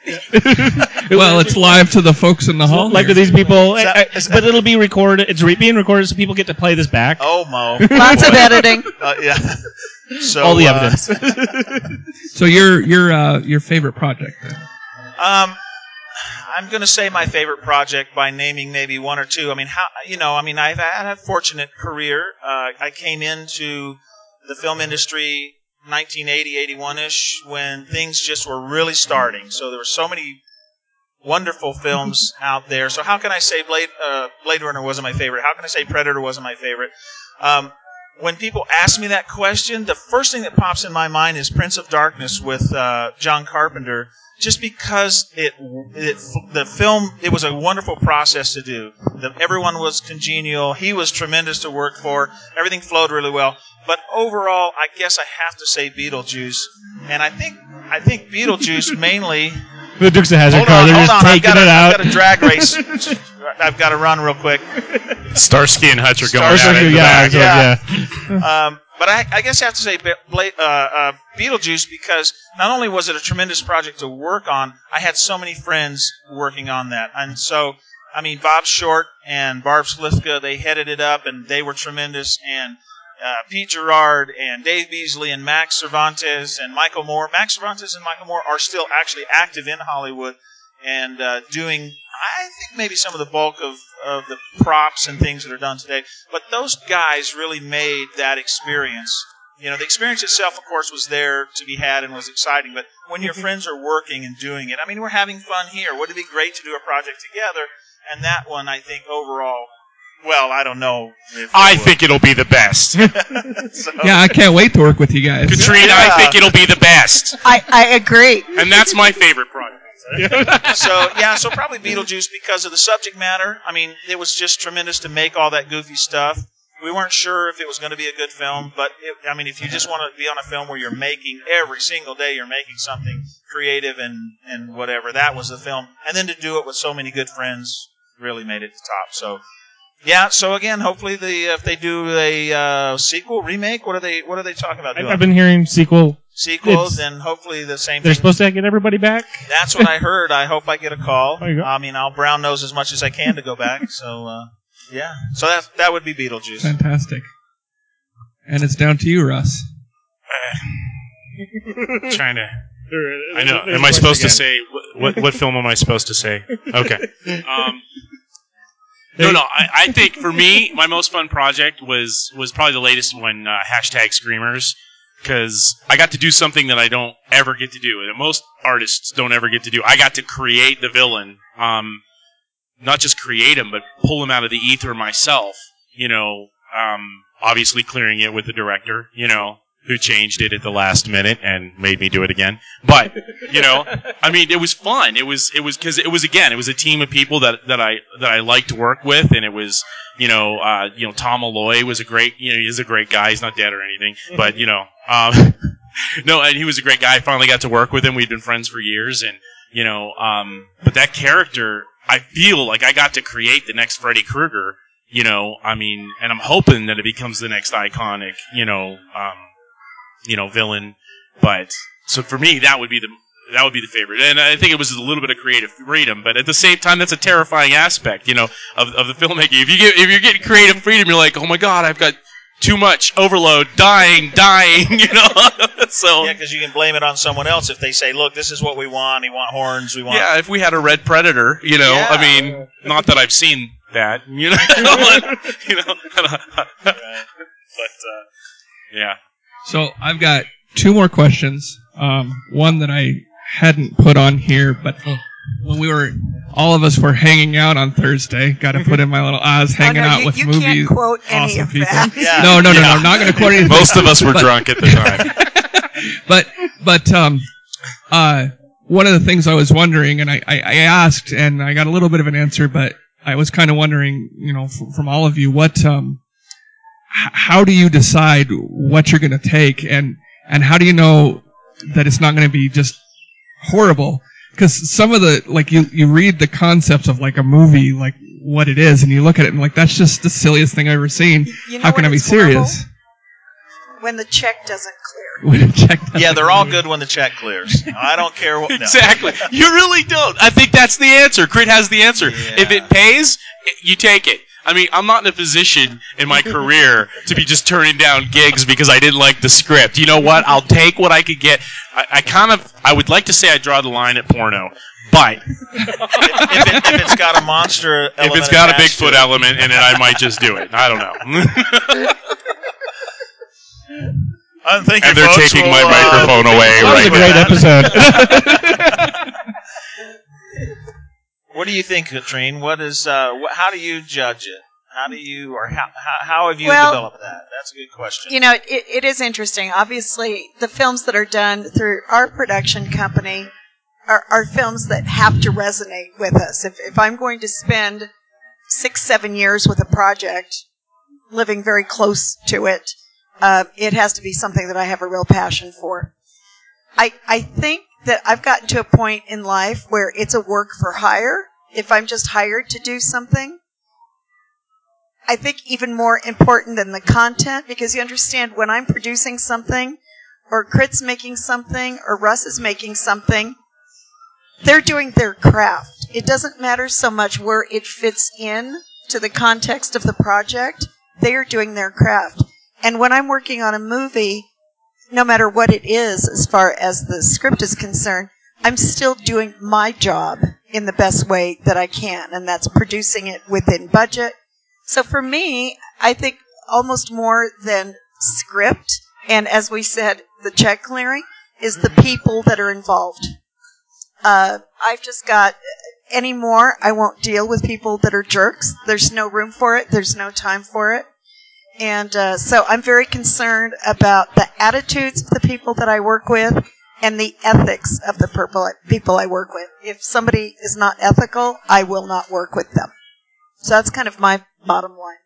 [SPEAKER 5] well, it's live to the folks in the hall.
[SPEAKER 1] Like
[SPEAKER 5] here.
[SPEAKER 1] to these people,
[SPEAKER 2] Is that-
[SPEAKER 1] I- I-
[SPEAKER 2] is that-
[SPEAKER 1] but it'll be recorded. It's re- being recorded, so people get to play this back.
[SPEAKER 2] Oh, Mo.
[SPEAKER 7] Lots of
[SPEAKER 2] Boy.
[SPEAKER 7] editing.
[SPEAKER 2] Uh, yeah. So,
[SPEAKER 1] All the
[SPEAKER 2] uh,
[SPEAKER 1] evidence.
[SPEAKER 5] So your your uh, your favorite project? Then?
[SPEAKER 2] Um, I'm going to say my favorite project by naming maybe one or two. I mean, how you know? I mean, I've had a fortunate career. Uh, I came into the film industry nineteen eighty, eighty-one-ish when things just were really starting. So there were so many wonderful films out there. So how can I say Blade uh, Blade Runner wasn't my favorite? How can I say Predator wasn't my favorite? Um, when people ask me that question, the first thing that pops in my mind is Prince of Darkness with uh, John Carpenter. Just because it, it, the film, it was a wonderful process to do. The, everyone was congenial. He was tremendous to work for. Everything flowed really well. But overall, I guess I have to say Beetlejuice. And I think I think Beetlejuice mainly.
[SPEAKER 1] The Dukes of Hazzard
[SPEAKER 2] Hold
[SPEAKER 1] car,
[SPEAKER 2] on,
[SPEAKER 1] they're
[SPEAKER 2] hold
[SPEAKER 1] just
[SPEAKER 2] on. I've
[SPEAKER 1] taking
[SPEAKER 2] got, a,
[SPEAKER 1] it out.
[SPEAKER 2] I've got a drag race. I've got to run real quick.
[SPEAKER 10] Starsky and Hutch are going
[SPEAKER 1] Stars
[SPEAKER 10] at
[SPEAKER 1] are-
[SPEAKER 10] it in the
[SPEAKER 1] yeah,
[SPEAKER 10] back.
[SPEAKER 1] so- yeah.
[SPEAKER 2] Um, but I, I guess I have to say Be- Bla- uh, uh, Beetlejuice because not only was it a tremendous project to work on, I had so many friends working on that. And so, I mean, Bob Short and Barb Slifka, they headed it up, and they were tremendous. And uh, Pete Gerard and Dave Beasley and Max Cervantes and Michael Moore. Max Cervantes and Michael Moore are still actually active in Hollywood and uh, doing, I think, maybe some of the bulk of, of the props and things that are done today. But those guys really made that experience. You know, the experience itself, of course, was there to be had and was exciting. But when your friends are working and doing it, I mean, we're having fun here. Wouldn't it be great to do a project together? And that one, I think, overall, well, I don't know. If
[SPEAKER 10] I
[SPEAKER 2] it would.
[SPEAKER 10] think it'll be the best.
[SPEAKER 2] So,
[SPEAKER 5] Yeah, I can't wait to work with you guys.
[SPEAKER 10] Katrina, I think it'll be the best.
[SPEAKER 7] I, I agree.
[SPEAKER 10] And that's my favorite project.
[SPEAKER 2] so yeah, so probably Beetlejuice because of the subject matter. I mean, it was just tremendous to make all that goofy stuff. We weren't sure if it was going to be a good film, but it, I mean, if you just want to be on a film where you're making every single day, you're making something creative and, and whatever, that was the film. And then to do it with so many good friends really made it to top. So yeah, so again, hopefully the if they do a uh, sequel, remake, what are they what are they talking about doing?
[SPEAKER 1] I've been hearing sequel.
[SPEAKER 2] Sequels,
[SPEAKER 1] It's-
[SPEAKER 2] and hopefully the same
[SPEAKER 1] They're
[SPEAKER 2] thing.
[SPEAKER 1] supposed to get everybody back.
[SPEAKER 2] That's what I heard. I hope I get a call.
[SPEAKER 1] There you go.
[SPEAKER 2] I mean, I'll brown nose as much as I can to go back. So, uh, yeah. So that that would be Beetlejuice.
[SPEAKER 5] Fantastic. And it's down to you, Russ.
[SPEAKER 10] Trying to. I know. Am I supposed to say what, what? What film am I supposed to say? Okay. Um, no, no. I, I think for me, my most fun project was was probably the latest one, uh, hashtag Screamers. because I got to do something that I don't ever get to do, and most artists don't ever get to do. I got to create the villain, um, not just create him, but pull him out of the ether myself. You know, um, obviously clearing it with the director, you know, who changed it at the last minute and made me do it again. But, you know, I mean, it was fun. It was, it was, cause it was, again, it was a team of people that, that I, that I liked to work with. And it was, you know, uh, you know, Tom Malloy was a great, you know, he's a great guy. He's not dead or anything, but, you know, um, no, and he was a great guy. I finally got to work with him. We'd been friends for years. And, you know, um, but that character, I feel like I got to create the next Freddy Krueger, you know, I mean, and I'm hoping that it becomes the next iconic, you know, um, you know, villain. But so for me, that would be the that would be the favorite, and I think it was a little bit of creative freedom. But at the same time, that's a terrifying aspect, you know, of of the filmmaking. If you get if you're getting creative freedom, you're like, oh my god, I've got too much overload, dying, dying, you know. So
[SPEAKER 2] yeah, because you can blame it on someone else if they say, look, this is what we want. We want horns. We want
[SPEAKER 10] yeah. If we had a Red Predator, you know,
[SPEAKER 2] yeah.
[SPEAKER 10] I mean, not that I've seen that, you know, you know, but uh, yeah.
[SPEAKER 5] So I've got two more questions. Um, one that I hadn't put on here, but when we were, all of us were hanging out on Thursday. Got to put in my little I was hanging
[SPEAKER 7] oh, no,
[SPEAKER 5] out
[SPEAKER 7] you,
[SPEAKER 5] with
[SPEAKER 7] you
[SPEAKER 5] movies.
[SPEAKER 7] Can't quote any
[SPEAKER 5] awesome
[SPEAKER 7] of
[SPEAKER 5] people.
[SPEAKER 7] That.
[SPEAKER 2] Yeah.
[SPEAKER 5] No, no, no,
[SPEAKER 10] Yeah.
[SPEAKER 5] no. I'm not going to quote anything.
[SPEAKER 10] Most of us were
[SPEAKER 5] but,
[SPEAKER 10] drunk at the time.
[SPEAKER 5] but, but, um, uh, one of the things I was wondering, and I, I, I asked, and I got a little bit of an answer, but I was kind of wondering, you know, from, from all of you, what, um, h- how do you decide what you're going to take, and and how do you know that it's not going to be just horrible? Because some of the, like, you, you read the concepts of, like, a movie, like, what it is, and you look at it and, like, that's just the silliest thing I've ever seen.
[SPEAKER 7] You know
[SPEAKER 5] how can I be serious?
[SPEAKER 7] Horrible? When the check doesn't clear.
[SPEAKER 5] When the check doesn't
[SPEAKER 2] yeah, they're all
[SPEAKER 5] clear.
[SPEAKER 2] good when the check clears. I don't care what. No.
[SPEAKER 10] Exactly. You really don't. I think that's the answer. Crit has the answer.
[SPEAKER 2] Yeah.
[SPEAKER 10] If it pays, you take it. I mean, I'm not in a position in my career to be just turning down gigs because I didn't like the script. You know what? I'll take what I could get. I, I kind of, I would like to say I draw the line at porno, but
[SPEAKER 2] if, if, it, if it's got a monster element
[SPEAKER 10] if it's got a
[SPEAKER 2] attached to
[SPEAKER 10] Bigfoot
[SPEAKER 2] it.
[SPEAKER 10] element in it, I might just do it. I don't know.
[SPEAKER 2] I think
[SPEAKER 10] and
[SPEAKER 2] your
[SPEAKER 10] they're
[SPEAKER 2] folks
[SPEAKER 10] taking
[SPEAKER 2] will,
[SPEAKER 10] my
[SPEAKER 2] uh,
[SPEAKER 10] microphone away
[SPEAKER 1] That was
[SPEAKER 10] right
[SPEAKER 1] a great
[SPEAKER 10] now.
[SPEAKER 1] episode.
[SPEAKER 2] What do you think, Katrine? What is? Uh, wh- how do you judge it? How do you, or how how, how have you
[SPEAKER 7] Well,
[SPEAKER 2] developed that? That's a good question.
[SPEAKER 7] You know, it, it is interesting. Obviously, the films that are done through our production company are, are films that have to resonate with us. If, if I'm going to spend six, seven years with a project, living very close to it, uh, it has to be something that I have a real passion for. I I think that I've gotten to a point in life where it's a work for hire. If I'm just hired to do something, I think even more important than the content, because you understand when I'm producing something, or Crit's making something, or Russ is making something, they're doing their craft. It doesn't matter so much where it fits in to the context of the project. They are doing their craft. And when I'm working on a movie, no matter what it is as far as the script is concerned, I'm still doing my job in the best way that I can, and that's producing it within budget. So for me, I think almost more than script, and as we said, the check clearing, is the people that are involved. Uh, I've just got, anymore, I won't deal with people that are jerks. There's no room for it. There's no time for it. And uh, so I'm very concerned about the attitudes of the people that I work with and the ethics of the purple- people I work with. If somebody is not ethical, I will not work with them. So that's kind of my bottom line.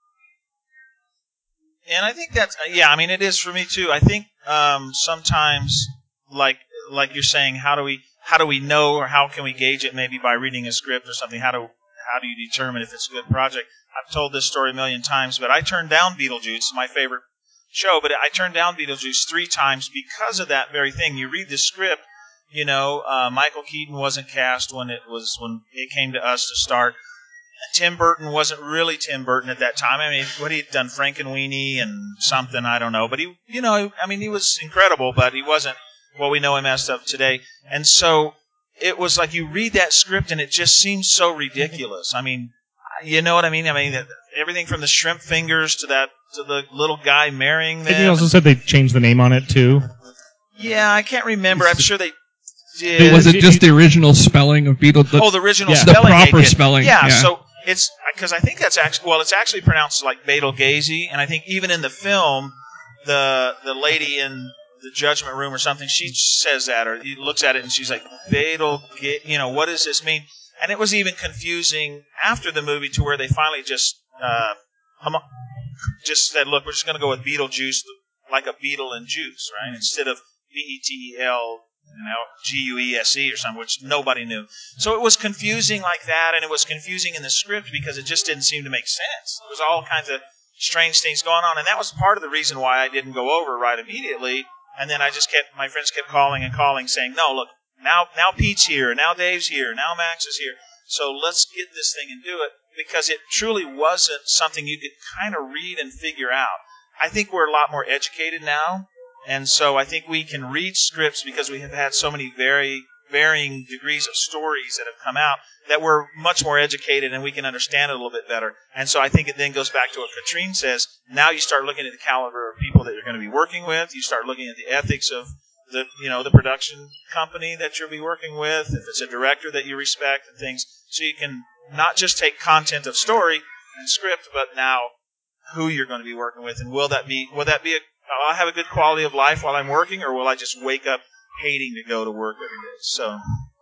[SPEAKER 2] And I think that's, yeah, I mean, it is for me too. I think um, sometimes, like like you're saying, how do we how do we know, or how can we gauge it maybe by reading a script or something? How do how do you determine if it's a good project? I've told this story a million times, but I turned down Beetlejuice, my favorite show, but I turned down Beetlejuice three times because of that very thing. You read the script, you know, uh, Michael Keaton wasn't cast when it was when it came to us to start. Tim Burton wasn't really Tim Burton at that time. I mean, what he had done, Frankenweenie and something, I don't know. But he, you know, I mean, he was incredible, but he wasn't what we know him as of today. And so it was like you read that script and it just seems so ridiculous. I mean, you know what I mean? I mean, everything from the shrimp fingers to that to the little guy marrying
[SPEAKER 3] I think
[SPEAKER 2] them.
[SPEAKER 3] they also said they changed the name on it too.
[SPEAKER 2] Yeah, I can't remember. I'm sure they did.
[SPEAKER 5] Was it just the original spelling of Beetle? The,
[SPEAKER 2] oh, the original
[SPEAKER 5] yeah.
[SPEAKER 2] spelling.
[SPEAKER 5] The proper
[SPEAKER 2] they did.
[SPEAKER 5] spelling.
[SPEAKER 2] Yeah,
[SPEAKER 5] yeah.
[SPEAKER 2] so it's because I think that's actually well, it's actually pronounced like Betelgeuse, and I think even in the film, the the lady in the judgment room or something, she says that, or he looks at it and she's like, Betelgeuse, you know, what does this mean? And it was even confusing after the movie to where they finally just uh, just said, look, we're just going to go with Beetlejuice, like a beetle and juice, right? Instead of B E T E L, you know, G U E S E or something, which nobody knew. So it was confusing like that, and it was confusing in the script because it just didn't seem to make sense. There was all kinds of strange things going on, and that was part of the reason why I didn't go over right immediately. And then I just kept, my friends kept calling and calling, saying, no, look, now now Pete's here, now Dave's here, now Max is here, so let's get this thing and do it, because it truly wasn't something you could kind of read and figure out. I think we're a lot more educated now, and so I think we can read scripts because we have had so many very varying degrees of stories that have come out that we're much more educated and we can understand it a little bit better. And so I think it then goes back to what Katrine says. Now you start looking at the caliber of people that you're going to be working with. You start looking at the ethics of the, you know, the production company that you'll be working with, if it's a director that you respect and things. So you can not just take content of story and script, but now who you're going to be working with, and will that be, will that be a, will I have a good quality of life while I'm working, or will I just wake up hating to go to work every day? So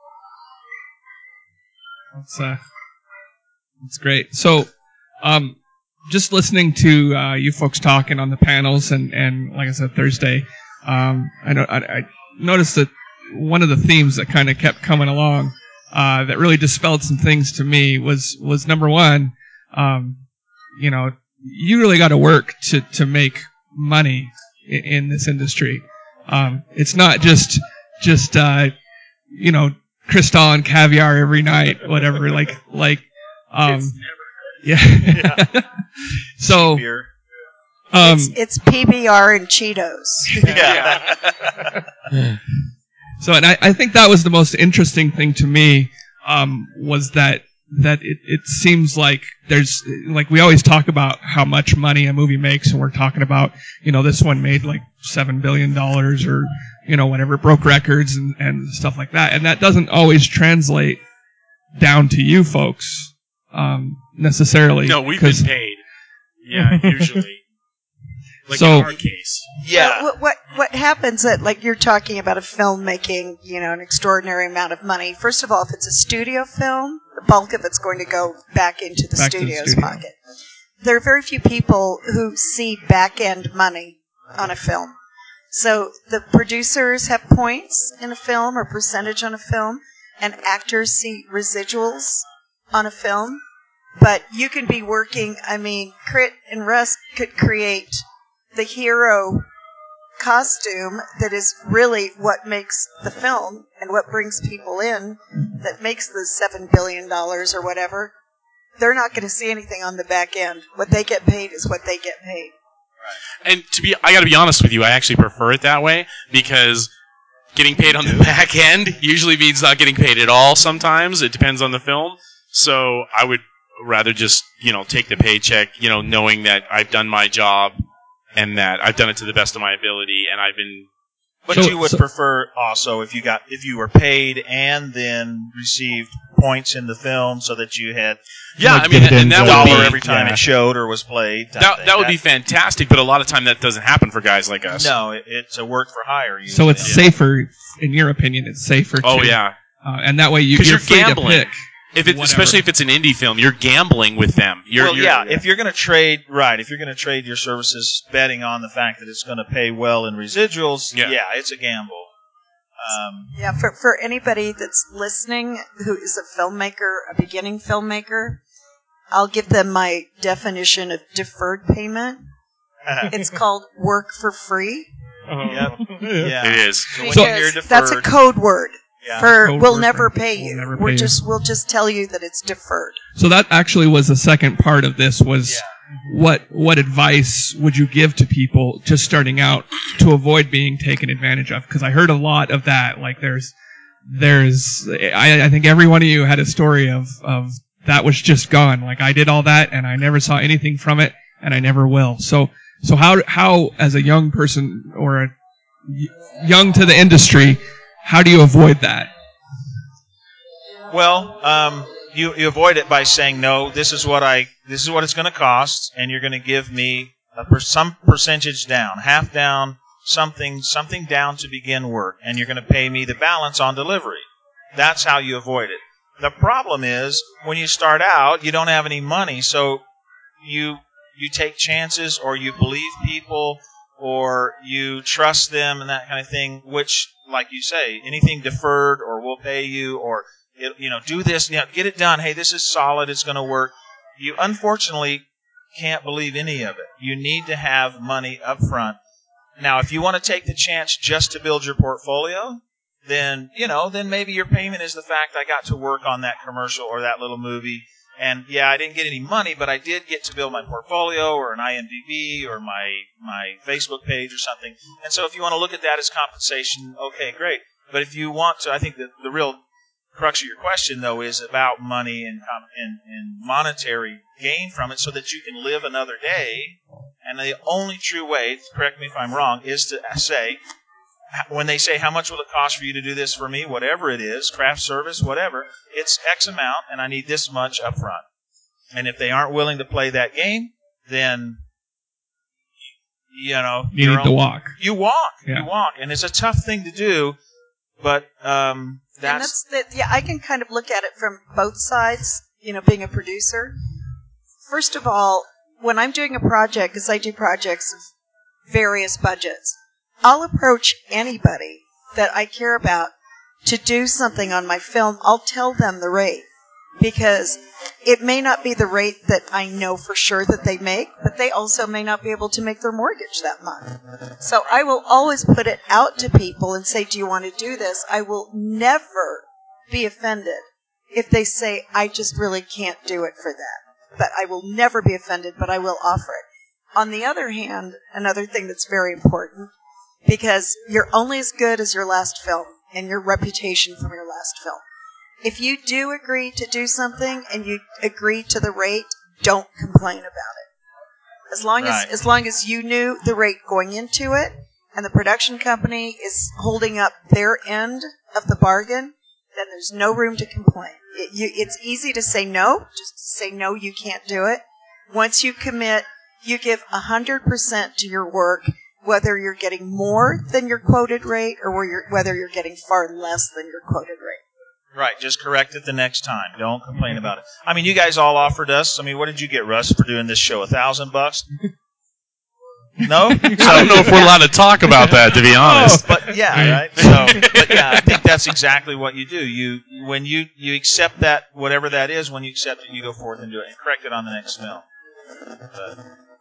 [SPEAKER 5] that's uh, that's great. So, um, just listening to uh, you folks talking on the panels, and, and like I said, Thursday, um, I know I, I noticed that one of the themes that kind of kept coming along, uh, that really dispelled some things to me was was number one, um, you know, you really got to work to to make money in, in this industry. Um, it's not just, just, uh, you know, crystal and caviar every night, whatever, like, like, um, yeah. yeah. So, um,
[SPEAKER 7] it's, it's P B R and Cheetos.
[SPEAKER 2] yeah.
[SPEAKER 5] So, and I, I think that was the most interesting thing to me, um, was that, that it, it seems like there's, like, we always talk about how much money a movie makes, and we're talking about, you know, this one made like seven billion dollars or, you know, whatever, broke records and, and stuff like that. And that doesn't always translate down to you folks, um, necessarily.
[SPEAKER 10] No, we've been paid. Yeah, usually. Like
[SPEAKER 5] so,
[SPEAKER 10] in our case.
[SPEAKER 2] Yeah.
[SPEAKER 7] What, what what happens that, like, you're talking about a film making, you know, an extraordinary amount of money. First of all, if it's a studio film, the bulk of it's going to go back into the
[SPEAKER 5] back
[SPEAKER 7] studio's
[SPEAKER 5] to the studio.
[SPEAKER 7] pocket. There are very few people who see back end money on a film. So the producers have points in a film or percentage on a film, and actors see residuals on a film. But you can be working, I mean, Crit and Russ could create the hero costume that is really what makes the film and what brings people in, that makes the seven billion dollars or whatever. They're not going to see anything on the back end. What they get paid is what they get paid.
[SPEAKER 10] And to be, I got to be honest with you, I actually prefer it that way, because getting paid on the back end usually means not getting paid at all sometimes. It depends on the film. So I would rather just, you know, take the paycheck, you know, knowing that I've done my job and that I've done it to the best of my ability, and I've been.
[SPEAKER 2] But
[SPEAKER 5] So-
[SPEAKER 2] you would
[SPEAKER 5] so-
[SPEAKER 2] prefer also if you got if you were paid and then received points in the film, so that you had
[SPEAKER 10] Yeah,
[SPEAKER 3] Like
[SPEAKER 10] I mean, and
[SPEAKER 3] dividends
[SPEAKER 10] that
[SPEAKER 3] or-
[SPEAKER 10] would
[SPEAKER 2] dollar
[SPEAKER 10] be
[SPEAKER 2] every time
[SPEAKER 3] yeah.
[SPEAKER 2] it showed or was played. type
[SPEAKER 10] that
[SPEAKER 2] thing.
[SPEAKER 10] that would be fantastic, but a lot of time that doesn't happen for guys like us.
[SPEAKER 2] No, it, it's a work for hire. Usually.
[SPEAKER 5] So it's
[SPEAKER 2] Yeah.
[SPEAKER 5] safer, in your opinion, it's safer
[SPEAKER 10] Oh
[SPEAKER 5] to,
[SPEAKER 10] yeah,
[SPEAKER 5] uh, and that way you,
[SPEAKER 10] 'Cause
[SPEAKER 5] you're
[SPEAKER 10] you're
[SPEAKER 5] free
[SPEAKER 10] gambling.
[SPEAKER 5] to pick.
[SPEAKER 10] if it,
[SPEAKER 5] Whatever.
[SPEAKER 10] especially if it's an indie film, you're gambling with them. You're,
[SPEAKER 2] well,
[SPEAKER 10] you're,
[SPEAKER 2] yeah. If you're going to trade, right? If you're going to trade your services, betting on the fact that it's going to pay well in residuals,
[SPEAKER 10] Yeah.
[SPEAKER 2] yeah, it's a gamble. Um,
[SPEAKER 7] Yeah, for, for anybody that's listening who is a filmmaker, a beginning filmmaker, I'll give them my definition of deferred payment. It's called work for free.
[SPEAKER 2] yep.
[SPEAKER 3] yeah.
[SPEAKER 2] Yeah.
[SPEAKER 10] it is.
[SPEAKER 2] So when
[SPEAKER 7] Because
[SPEAKER 2] you hear
[SPEAKER 7] that's a
[SPEAKER 2] deferred-
[SPEAKER 7] code word
[SPEAKER 2] Yeah.
[SPEAKER 7] for
[SPEAKER 5] Code
[SPEAKER 7] we'll
[SPEAKER 5] word
[SPEAKER 7] never
[SPEAKER 5] for-
[SPEAKER 7] pay
[SPEAKER 5] we'll
[SPEAKER 7] you.
[SPEAKER 5] never
[SPEAKER 7] We're
[SPEAKER 5] pay you.
[SPEAKER 7] just we'll just tell you that it's deferred.
[SPEAKER 5] So that actually was the second part of this was
[SPEAKER 2] Yeah.
[SPEAKER 5] what what advice would you give to people just starting out to avoid being taken advantage of? Because I heard a lot of that. Like there's there's I, I think every one of you had a story of of that was just gone. Like I did all that and I never saw anything from it and I never will. So, so how, how as a young person or a y- young to the industry, how do you avoid that?
[SPEAKER 2] Well, um, you, you avoid it by saying, no, this is what I, this is what it's going to cost, and you're going to give me a per, some percentage down, half down, something, something down to begin work, and you're going to pay me the balance on delivery. That's how you avoid it. The problem is when you start out, you don't have any money, so you, you take chances, or you believe people, or you trust them and that kind of thing, which, like you say, anything deferred, or we'll pay you, or It, you know, do this, you know, get it done. Hey, this is solid. It's going to work. You unfortunately can't believe any of it. You need to have money up front. Now, if you want to take the chance just to build your portfolio, then, you know, then maybe your payment is the fact I got to work on that commercial or that little movie. And yeah, I didn't get any money, but I did get to build my portfolio or an I M D B or my, my Facebook page or something. And so if you want to look at that as compensation, okay, great. But if you want to, I think that the real crux of your question, though, is about money and, and, and monetary gain from it so that you can live another day. And the only true way, correct me if I'm wrong, is to say, when they say, how much will it cost for you to do this for me, whatever it is, craft service, whatever, it's X amount, and I need this much up front. And if they aren't willing to play that game, then, you know,
[SPEAKER 5] You need
[SPEAKER 2] own,
[SPEAKER 5] to walk.
[SPEAKER 2] You walk.
[SPEAKER 5] Yeah.
[SPEAKER 2] You walk. And it's a tough thing to do, but um,
[SPEAKER 7] And
[SPEAKER 2] that's...
[SPEAKER 7] that's the, yeah, I can kind of look at it from both sides, you know, being a producer. First of all, when I'm doing a project, because I do projects of various budgets, I'll approach anybody that I care about to do something on my film. I'll tell them the rate, because it may not be the rate that I know for sure that they make, but they also may not be able to make their mortgage that month. So I will always put it out to people and say, do you want to do this? I will never be offended if they say, I just really can't do it for that. But I will never be offended, but I will offer it. On the other hand, another thing that's very important, because you're only as good as your last film and your reputation from your last film. If you do agree to do something and you agree to the rate, don't complain about it. As long
[SPEAKER 2] Right.
[SPEAKER 7] as as long as you knew the rate going into it, and the production company is holding up their end of the bargain, then there's no room to complain. It, you, it's easy to say no, just say no, you can't do it. Once you commit, you give one hundred percent to your work, whether you're getting more than your quoted rate or whether you're, whether you're getting far less than your quoted rate.
[SPEAKER 2] Right, just correct it the next time. Don't complain about it. I mean, you guys all offered us. I mean, what did you get, Russ, for doing this show? A thousand bucks? No?
[SPEAKER 10] I don't know if we're allowed to talk about that, to be honest.
[SPEAKER 2] But yeah, right. So, but yeah, I think that's exactly what you do. You when you you accept that, whatever that is, when you accept it, you go forth and do it and correct it on the next film. But,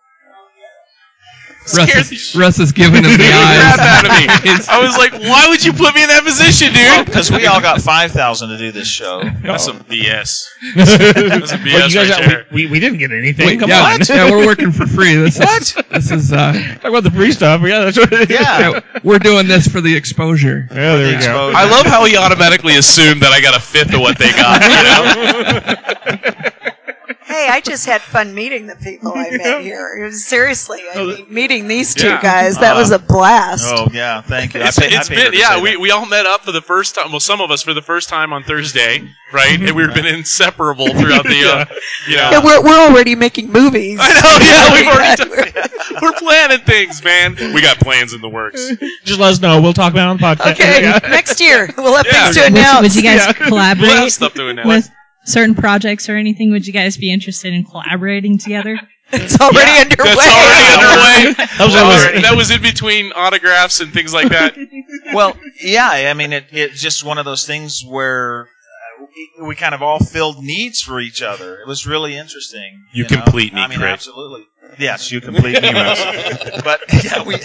[SPEAKER 5] Russ is, Russ is giving him the
[SPEAKER 10] Crap
[SPEAKER 5] eyes.
[SPEAKER 10] out of me. I was like, why would you put me in that position, dude?
[SPEAKER 2] because we all got five thousand to do this show.
[SPEAKER 10] That's some B S. That's some B S
[SPEAKER 1] Well, you guys
[SPEAKER 10] right
[SPEAKER 1] got-
[SPEAKER 10] there.
[SPEAKER 1] we, we didn't get anything.
[SPEAKER 5] Wait,
[SPEAKER 1] Come
[SPEAKER 5] yeah,
[SPEAKER 1] on.
[SPEAKER 5] yeah, we're working for free. This
[SPEAKER 2] What?
[SPEAKER 5] Is, this is uh,
[SPEAKER 1] Talk about the free stuff. Yeah, that's what it is.
[SPEAKER 2] Yeah.
[SPEAKER 5] yeah, we're doing this for the exposure.
[SPEAKER 1] Yeah, there you go.
[SPEAKER 2] Exposure.
[SPEAKER 10] I love how he automatically assumed that I got a fifth of what they got, you know?
[SPEAKER 7] Hey, I just had fun meeting the people I met here. It was, seriously, I mean, meeting these two
[SPEAKER 10] Yeah.
[SPEAKER 7] guys, that
[SPEAKER 2] Uh,
[SPEAKER 7] was a blast.
[SPEAKER 2] Oh yeah, thank you. I
[SPEAKER 10] It's,
[SPEAKER 2] paid- I
[SPEAKER 10] it's
[SPEAKER 2] paid her
[SPEAKER 10] been,
[SPEAKER 2] to
[SPEAKER 10] yeah,
[SPEAKER 2] say
[SPEAKER 10] we,
[SPEAKER 2] that.
[SPEAKER 10] we all met up for the first time, well, some of us for the first time on Thursday, right? And we've been inseparable throughout the, uh, you know.
[SPEAKER 7] Yeah, we're, we're already making movies.
[SPEAKER 10] I know, yeah, we've already done, we're planning things, man. We got plans in the works.
[SPEAKER 1] Just let us know. We'll talk about it on the podcast.
[SPEAKER 7] Okay, next year we'll have
[SPEAKER 10] Yeah.
[SPEAKER 7] things to
[SPEAKER 6] Would,
[SPEAKER 7] announce.
[SPEAKER 6] would you guys
[SPEAKER 1] Yeah.
[SPEAKER 10] We'll have
[SPEAKER 6] collaborate
[SPEAKER 10] stuff to announce.
[SPEAKER 6] with certain projects or anything? Would you guys be interested in collaborating together?
[SPEAKER 7] It's already
[SPEAKER 10] Yeah,
[SPEAKER 7] underway.
[SPEAKER 10] That's already underway.
[SPEAKER 1] That was
[SPEAKER 10] That was,
[SPEAKER 1] already-
[SPEAKER 10] that was in between autographs and things like that.
[SPEAKER 2] Well, yeah, I mean, it, it's just one of those things where uh, we, we kind of all filled needs for each other. It was really interesting.
[SPEAKER 10] You
[SPEAKER 2] know?
[SPEAKER 10] complete me,
[SPEAKER 2] I mean,
[SPEAKER 10] Craig.
[SPEAKER 2] absolutely. Yes, you complete me, Russ. But yeah, we.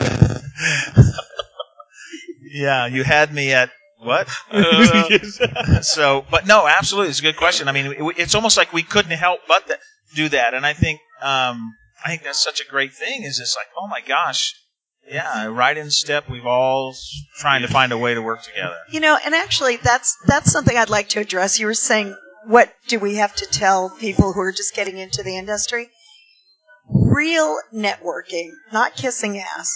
[SPEAKER 2] Yeah, you had me at what? Uh, so, but no, absolutely, it's a good question. I mean, it, it's almost like we couldn't help but that, do that, and I think, um, I think that's such a great thing. Is it's like, oh my gosh, yeah, right in step. We've all trying to find a way to work together.
[SPEAKER 7] You know, and actually, that's that's something I'd like to address. You were saying what do we have to tell people who are just getting into the industry? Real networking, not kissing ass.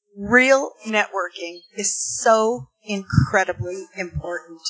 [SPEAKER 7] Real networking is so incredibly important.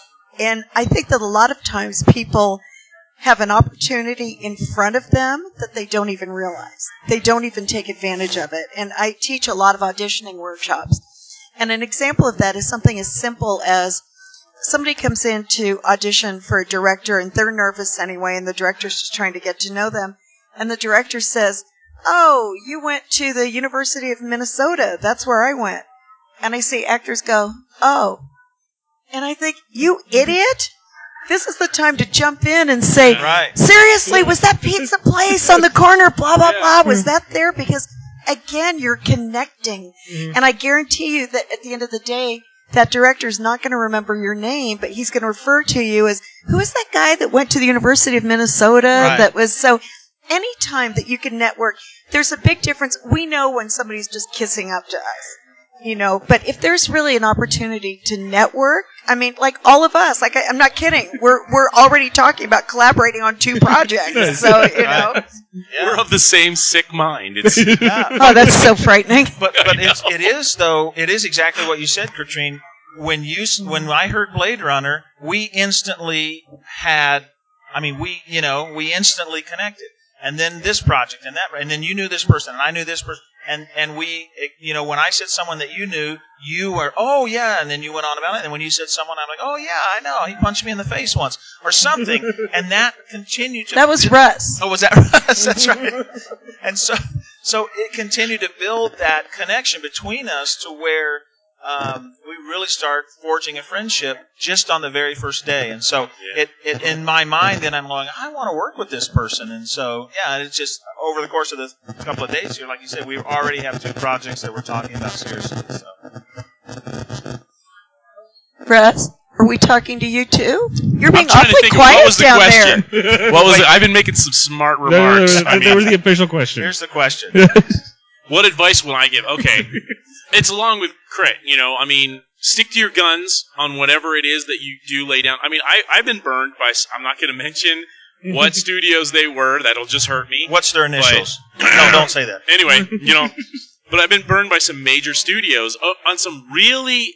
[SPEAKER 7] And I think that a lot of times people have an opportunity in front of them that they don't even realize. They don't even take advantage of it. And I teach a lot of auditioning workshops. And an example of that is something as simple as somebody comes in to audition for a director and they're nervous anyway, and the director's just trying to get to know them. And the director says, "Oh, you went to the University of Minnesota. That's where I went." And I see actors go, "Oh." And I think, you idiot. This is the time to jump in and say,
[SPEAKER 2] right.
[SPEAKER 7] seriously, was that pizza place on the corner, blah, blah, blah, was that there? Because, again, you're connecting.
[SPEAKER 1] Mhm.
[SPEAKER 7] And I guarantee you that at the end of the day, that director's not going to remember your name, but he's going to refer to you as, who is that guy that went to the University of Minnesota?
[SPEAKER 2] Right.
[SPEAKER 7] That was so... Any time that you can network, there's a big difference. We know when somebody's just kissing up to us, you know, but if there's really an opportunity to network, I mean, like all of us, like I, I'm not kidding, we're we're already talking about collaborating on two projects, so, you know.
[SPEAKER 2] Right. Yeah.
[SPEAKER 10] We're of the same sick mind. It's
[SPEAKER 2] Yeah.
[SPEAKER 7] Oh, that's so frightening.
[SPEAKER 2] But but it's, it is though it is exactly what you said, Katrine. When you s- when I heard Blade Runner, we instantly had. I mean, we you know we instantly connected, and then this project and that, and then you knew this person, and I knew this person, and and we you know when I said someone that you knew, you were oh yeah, and then you went on about it, and when you said someone, I'm like oh yeah, I know, he punched me in the face once or something, and that continued to.
[SPEAKER 7] That was Russ.
[SPEAKER 2] Oh, was that Russ? That's right. And so so it continued to build that connection between us to where. Um, we really start forging a friendship just on the very first day. And so it, it in my mind, then I'm going, I want to work with this person. And so, yeah, it's just over the course of the couple of days here, like you said, we already have two projects that we're talking about seriously. So.
[SPEAKER 7] Russ, are we talking to you too? You're being
[SPEAKER 10] I'm trying to
[SPEAKER 7] awfully
[SPEAKER 10] think of
[SPEAKER 7] quiet
[SPEAKER 10] what was the
[SPEAKER 7] down
[SPEAKER 10] question.
[SPEAKER 7] there.
[SPEAKER 10] What was it? I've been making some smart
[SPEAKER 1] No, no, no,
[SPEAKER 10] remarks.
[SPEAKER 1] no, no,
[SPEAKER 10] I
[SPEAKER 1] there was
[SPEAKER 10] mean,
[SPEAKER 1] the official question.
[SPEAKER 2] Here's the question.
[SPEAKER 10] what advice will I give? Okay. It's along with Crit, you know, I mean, stick to your guns on whatever it is that you do lay down. I mean, I, I've been burned by, s- I'm not going to mention what studios they were, that'll just hurt me.
[SPEAKER 2] What's their initials? No, don't say that.
[SPEAKER 10] Anyway, you know, but I've been burned by some major studios uh, on some really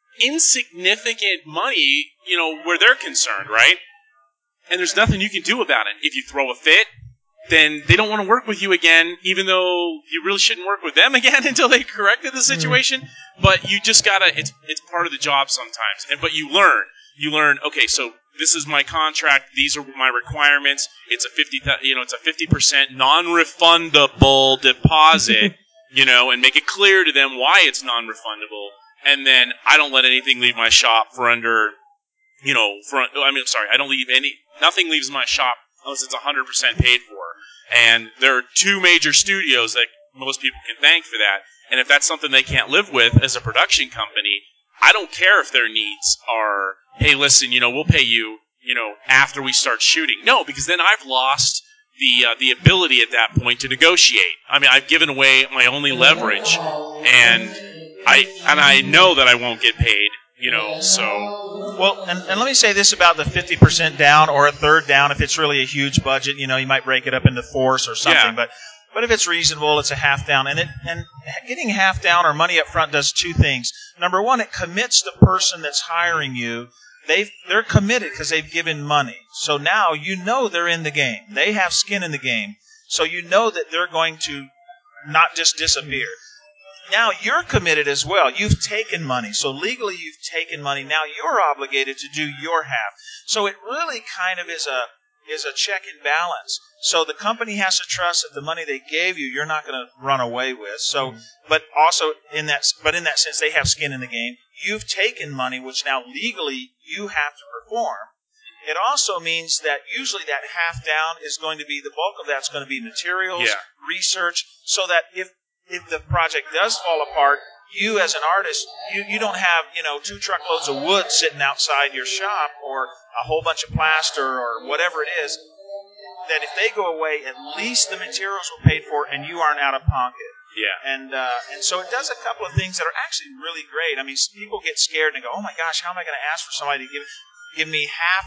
[SPEAKER 10] insignificant money, you know, where they're concerned, right? And there's nothing you can do about it. If you throw a fit, then they don't want to work with you again, even though you really shouldn't work with them again until they corrected the situation. But you just gotta, it's it's part of the job sometimes. And But you learn. You learn, okay, so this is my contract, these are my requirements, it's a fifty, you know, it's a fifty percent non-refundable deposit, you know, and make it clear to them why it's non-refundable. And then I don't let anything leave my shop for under, you know, for, I mean, I'm sorry, I don't leave any, nothing leaves my shop unless it's one hundred percent paid for. And there are two major studios that most people can thank for that. And if that's something they can't live with as a production company, I don't care if their needs are, hey, listen, you know, we'll pay you, you know, after we start shooting. No, because then I've lost the uh, the ability at that point to negotiate. I mean, I've given away my only leverage, and I and I know that I won't get paid. You know, so...
[SPEAKER 2] Well, and, and let me say this about the fifty percent down or a third down. If it's really a huge budget, you know, you might break it up into fourths or something.
[SPEAKER 10] Yeah.
[SPEAKER 2] But but if it's reasonable, it's a half down. And it and getting half down or money up front does two things. Number one, it commits the person that's hiring you. They've, they're committed because they've given money. So now you know they're in the game. They have skin in the game. So you know that they're going to not just disappear. Now you're committed as well. You've taken money. So legally you've taken money. Now you're obligated to do your half. So it really kind of is a is a check and balance. So the company has to trust that the money they gave you, you're not going to run away with. So, but also in that, but in that sense, they have skin in the game. You've taken money, which now legally you have to perform. It also means that usually that half down is going to be, the bulk of that's going to be materials,
[SPEAKER 10] Yeah.
[SPEAKER 2] research, so that if if the project does fall apart, you as an artist, you, you don't have, you know, two truckloads of wood sitting outside your shop or a whole bunch of plaster or whatever it is, that if they go away, at least the materials were paid for and you aren't out of pocket.
[SPEAKER 10] Yeah.
[SPEAKER 2] And uh, and so it does a couple of things that are actually really great. I mean, people get scared and go, oh my gosh, how am I going to ask for somebody to give give me half of,